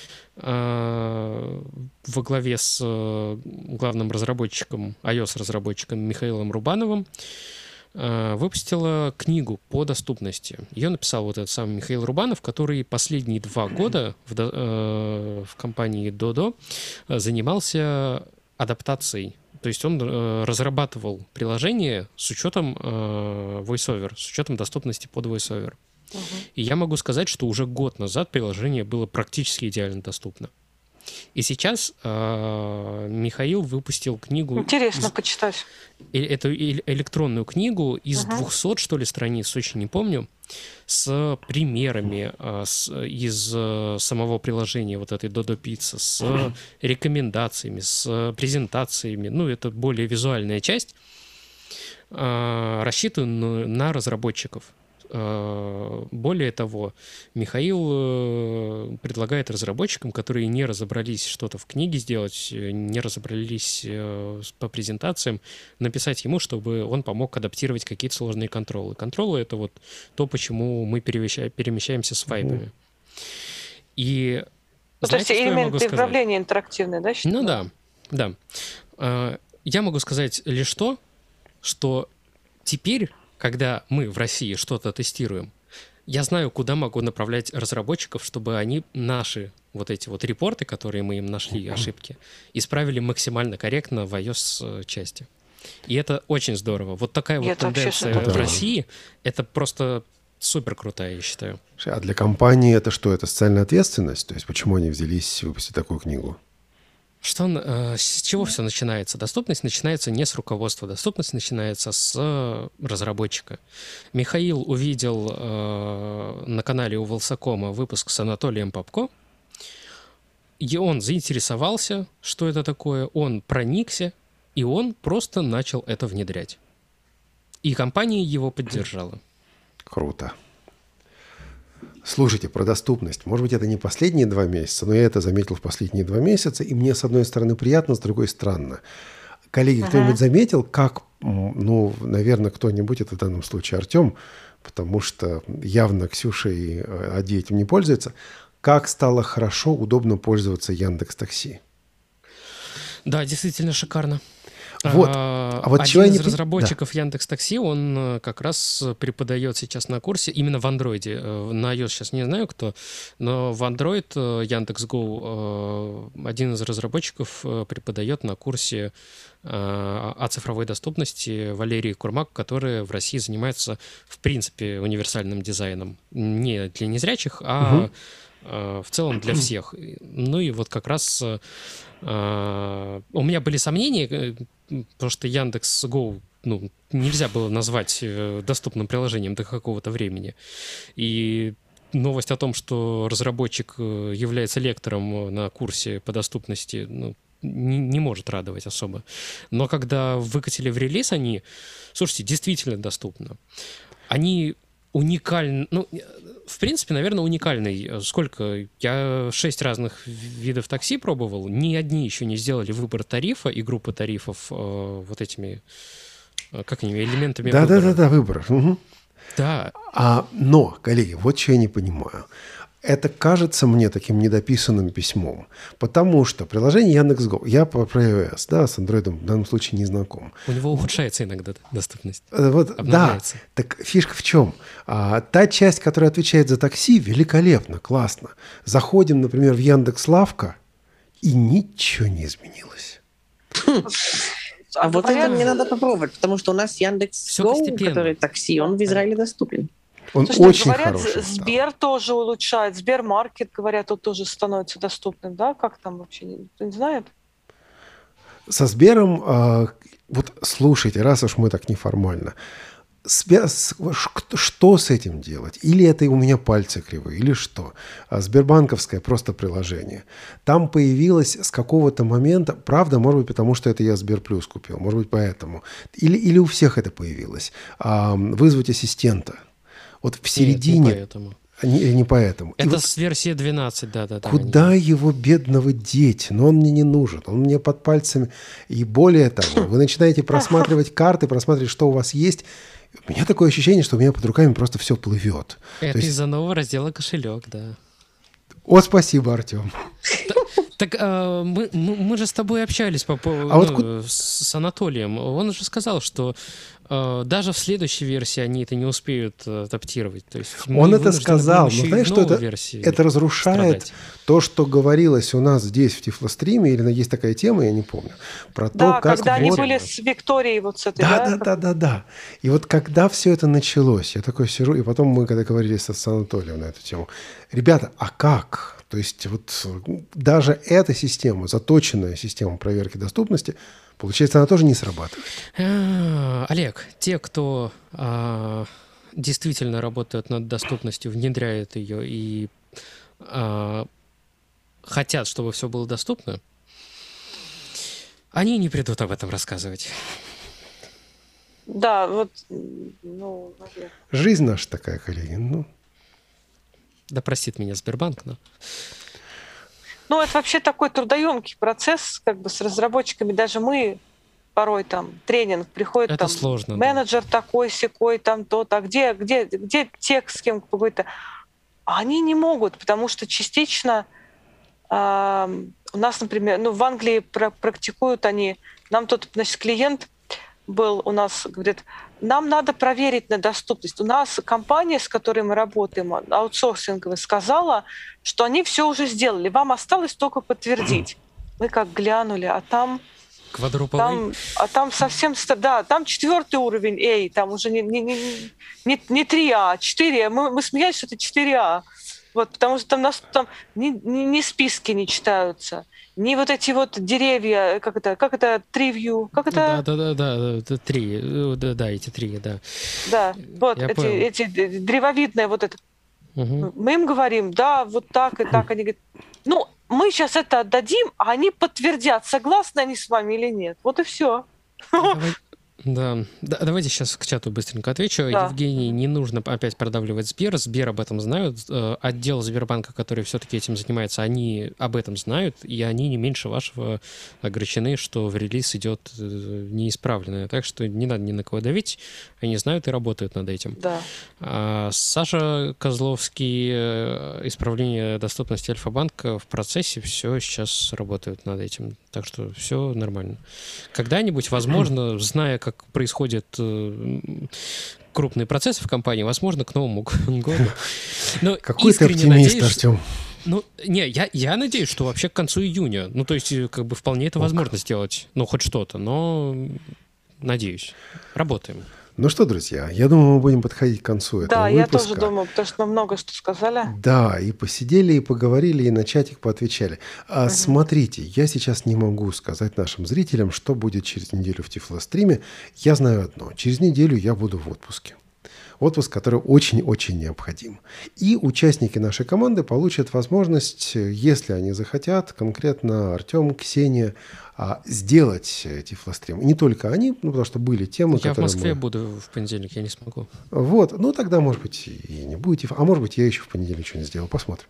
во главе с главным разработчиком, iOS-разработчиком Михаилом Рубановым выпустила книгу по доступности. Ее написал вот этот самый Михаил Рубанов, который последние два года в, в компании Dodo занимался адаптацией. То есть он разрабатывал приложение с учетом VoiceOver, с учетом доступности под VoiceOver. Uh-huh. И я могу сказать, что уже год назад приложение было практически идеально доступно. И сейчас э, Михаил выпустил книгу... Интересно из, почитать. Э, эту э, электронную книгу из uh-huh. двухсот, что ли, страниц, очень не помню, с примерами э, с, из э, самого приложения вот этой Dodo Pizza, с uh-huh. рекомендациями, с презентациями. Ну, это более визуальная часть, э, рассчитана на разработчиков. Э, Более того, Михаил э, предлагает разработчикам, которые не разобрались что-то в книге сделать, э, не разобрались э, с- по презентациям, написать ему, чтобы он помог адаптировать какие-то сложные контролы. Контролы — это вот то, почему мы перемеща- перемещаемся с вайпами. И Ну, то есть знаете, что я могу элементы сказать? управления интерактивные, да, Ну считаю? да, да. Э, Я могу сказать лишь то, что теперь, когда мы в России что-то тестируем, я знаю, куда могу направлять разработчиков, чтобы они наши вот эти вот репорты, которые мы им нашли, ошибки, исправили максимально корректно в iOS-части. И это очень здорово. Вот такая И вот это вообще тенденция шикарно. в Да. России, это просто супер крутая, я считаю. А для компании это что? Это социальная ответственность? То есть почему они взялись выпустить такую книгу? Что, э, с чего все начинается? Доступность начинается не с руководства, доступность начинается с э, разработчика. Михаил увидел э, на канале у Волсакома выпуск с Анатолием Попко, и он заинтересовался, что это такое, он проникся, и он просто начал это внедрять. И компания его поддержала. Круто. Слушайте, про доступность. Может быть, это не последние два месяца, но я это заметил в последние два месяца, и мне, с одной стороны, приятно, с другой странно. Коллеги, кто-нибудь заметил, как, м, ну, наверное, кто-нибудь, это в данном случае Артем, потому что явно Ксюша и э, Ади этим не пользуется, как стало хорошо, удобно пользоваться Яндекс.Такси? Да, действительно шикарно. Вот. А, А вот Один чего я из не пон- разработчиков Яндекс.Такси, он э, как раз преподает сейчас на курсе именно в Андроиде. Э, На iOS сейчас не знаю кто, но в Android э, Яндекс.Го э, один из разработчиков э, преподает на курсе э, о цифровой доступности Валерий Курмак, который в России занимается, в принципе, универсальным дизайном. Не для незрячих, а э, в целом для всех. Ну и вот как раз э, э, у меня были сомнения, э, потому что Яндекс.Го, ну, нельзя было назвать э, доступным приложением до какого-то времени. И новость о том, что разработчик э, является лектором на курсе по доступности, ну, не, не может радовать особо. Но когда выкатили в релиз они, слушайте, действительно доступно. Они уникальны, ну, в принципе, наверное, уникальный. Сколько? Я шесть разных видов такси пробовал, ни одни еще не сделали выбор тарифа и группы тарифов э, вот этими, э, как они, элементами выбора. Да-да-да, выбор. Угу. Да. А, но, коллеги, вот что я не понимаю. Это кажется мне таким недописанным письмом, потому что приложение Яндекс.Го, я по про iOS, да, с Android в данном случае не знаком. У него ухудшается иногда доступность. Э, Вот, да, Обновляется. так фишка в чем? А, та часть, которая отвечает за такси, великолепно, классно. Заходим, например, в Яндекс.Лавка, и ничего не изменилось. А вот это Говорят, мне надо попробовать, потому что у нас Всё Яндекс.Го, постепенно. который такси, он в Израиле доступен. Он Слушайте, очень говорят, хороший стал. Сбер тоже улучшает, Сбермаркет, говорят, он тоже становится доступным, да? Как там вообще, никто не знает? Со Сбером, а, вот слушайте, раз уж мы так неформально, Сбер- с- ш- что с этим делать? Или это у меня пальцы кривые, или что? А Сбербанковское просто приложение. Там появилось с какого-то момента, правда, может быть, потому что это я Сберплюс купил, может быть, поэтому. Или, или у всех это появилось. А, вызвать ассистента. Вот в Нет, середине... не поэтому. Не, не поэтому. И Это вот с версии двенадцать, да-да-да. куда его, бедного, деть? Но он мне не нужен. Он мне под пальцами. И более того, вы начинаете просматривать карты, просматривать, что у вас есть. У меня такое ощущение, что у меня под руками просто все плывет. Это То есть- из-за нового раздела кошелек, да. О, спасибо, Артем. Так э, мы, мы, мы же с тобой общались по поводу А вот ну, ку- с, с Анатолием. Он же сказал, что э, даже в следующей версии они это не успеют э, адаптировать. То есть мы Он это вынуждены сказал, будем но еще и знаешь, в что новой это, версии это разрушает страдать. то, что говорилось у нас здесь в Тифлостриме, или есть такая тема, я не помню, про Да, то, как когда они вот- были с Викторией вот с этой, Да, да? да, да, да, да. И вот когда все это началось, я такой сижу, и потом мы когда говорили с, с Анатолием на эту тему, ребята, а как? То есть вот даже эта система, заточенная система проверки доступности, получается, она тоже не срабатывает. А, Олег, те, кто а, действительно работают над доступностью, внедряют ее и а, хотят, чтобы все было доступно, они не придут об этом рассказывать. Да, вот, ну, наверное. Жизнь наша такая, коллеги. Ну. Да простит меня Сбербанк, но... Ну, это вообще такой трудоемкий процесс, как бы с разработчиками. Даже мы порой там тренинг приходит, это там сложно, менеджер да. такой, сякой, там то-то, а где, где, где текст с кем какой-то. А они не могут, потому что частично э, у нас, например, ну, в Англии практикуют они, нам тут, значит, клиент был у нас, говорит, нам надо проверить на доступность. У нас компания, с которой мы работаем, аутсорсинговая, сказала, что они все уже сделали, вам осталось только подтвердить. Мы как глянули, а там... Квадруповый? Там, а там совсем... Да, там четвертый уровень эй, там уже не, не, не, не, не три А, четыре А. Мы, мы смеялись, что это четыре А. Вот, потому что там, нас, там ни, ни, ни списки не читаются, ни вот эти вот деревья, как это, как это, тривью, как это? Да, да, да, да, это три, да, да, эти три, да. Да, вот Я эти, понял. эти древовидные вот это. Угу. Мы им говорим, да, вот так и так. Они говорят, ну, мы сейчас это отдадим, а они подтвердят, согласны они с вами или нет. Вот и все. Давай, да. да, давайте сейчас к чату быстренько отвечу. Да. Евгений, не нужно опять продавливать Сбер. Сбер об этом знают. Отдел Сбербанка, который все-таки этим занимается, они об этом знают, и они не меньше вашего огорчены, что в релиз идет неисправленное. Так что не надо ни на кого давить. Они знают и работают над этим. Да. А Саша Козловский, исправление доступности Альфа-банка в процессе, все сейчас работают над этим. Так что все нормально. Когда-нибудь, возможно, зная, как происходят э, крупные процессы в компании, возможно, к Новому году. Но какой ты оптимист, надеюсь, Артем. Ну, не, я, я надеюсь, что вообще к концу июня. Ну, то есть, как бы вполне это возможно сделать. Ну, хоть что-то, но надеюсь. Работаем. Ну что, друзья, я думаю, мы будем подходить к концу этого Да, выпуска. я тоже думаю, потому что мы много что сказали. Да, и посидели, и поговорили, и на чатик поотвечали. А угу. Смотрите, я сейчас не могу сказать нашим зрителям, что будет через неделю в Тифлостриме. Я знаю одно. Через неделю я буду в отпуске. Отпуск, который очень-очень необходим. И участники нашей команды получат возможность, если они захотят, конкретно Артем, Ксения, сделать Тифлострим. Не только они, ну, потому что были темы, я которые... Я в Москве мы... буду в понедельник, я не смогу. Вот, ну тогда, может быть, и не будете. А может быть, я еще в понедельник что-нибудь сделаю. Посмотрим.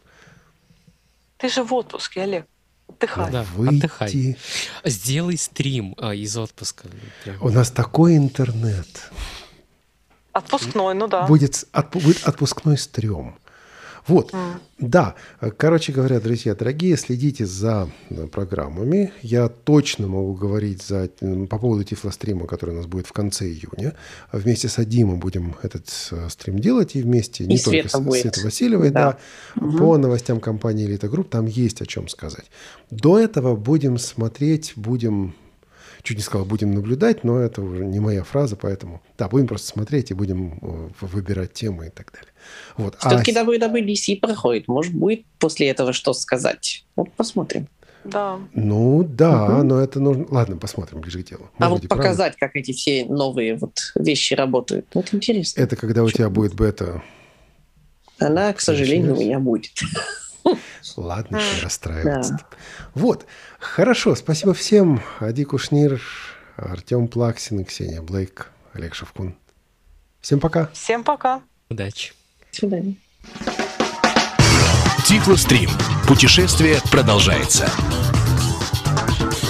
Ты же в отпуске, Олег. Отдыхай. Да, Выйти... отдыхай. Сделай стрим а, из отпуска. Прям. У нас такой интернет. Отпускной, ну да. Будет, от, будет отпускной стрём. Вот, mm. да. Короче говоря, друзья, дорогие, следите за программами. Я точно могу говорить за, по поводу Тифлострима, который у нас будет в конце июня. Вместе с Адимом будем этот стрим делать. И вместе, и не Света только будет. с Светой Васильевой, да, да угу. по новостям компании «Элита Групп» там есть о чем сказать. До этого будем смотреть, будем... Чуть не сказал, будем наблюдать, но это уже не моя фраза, поэтому... Да, будем просто смотреть и будем выбирать темы и так далее. Вот. Все-таки а... дабл ю дабл ю ди си проходит. Может, будет после этого что сказать? Вот посмотрим. Да. Ну, да, угу. но это нужно... Ладно, посмотрим ближе к делу. А Может вот показать, правда? Как эти все новые вот вещи работают. Вот интересно. Это когда у тебя будет бета. Она, к сожалению, у меня будет. Ладно, не расстраиваться. Да. Вот. Хорошо, спасибо всем. Ади Кушнир, Артем Плаксин, Ксения Блейк, Олег Шевкун. Всем пока. Всем пока. Удачи. До свидания. Тифлострим. Путешествие продолжается.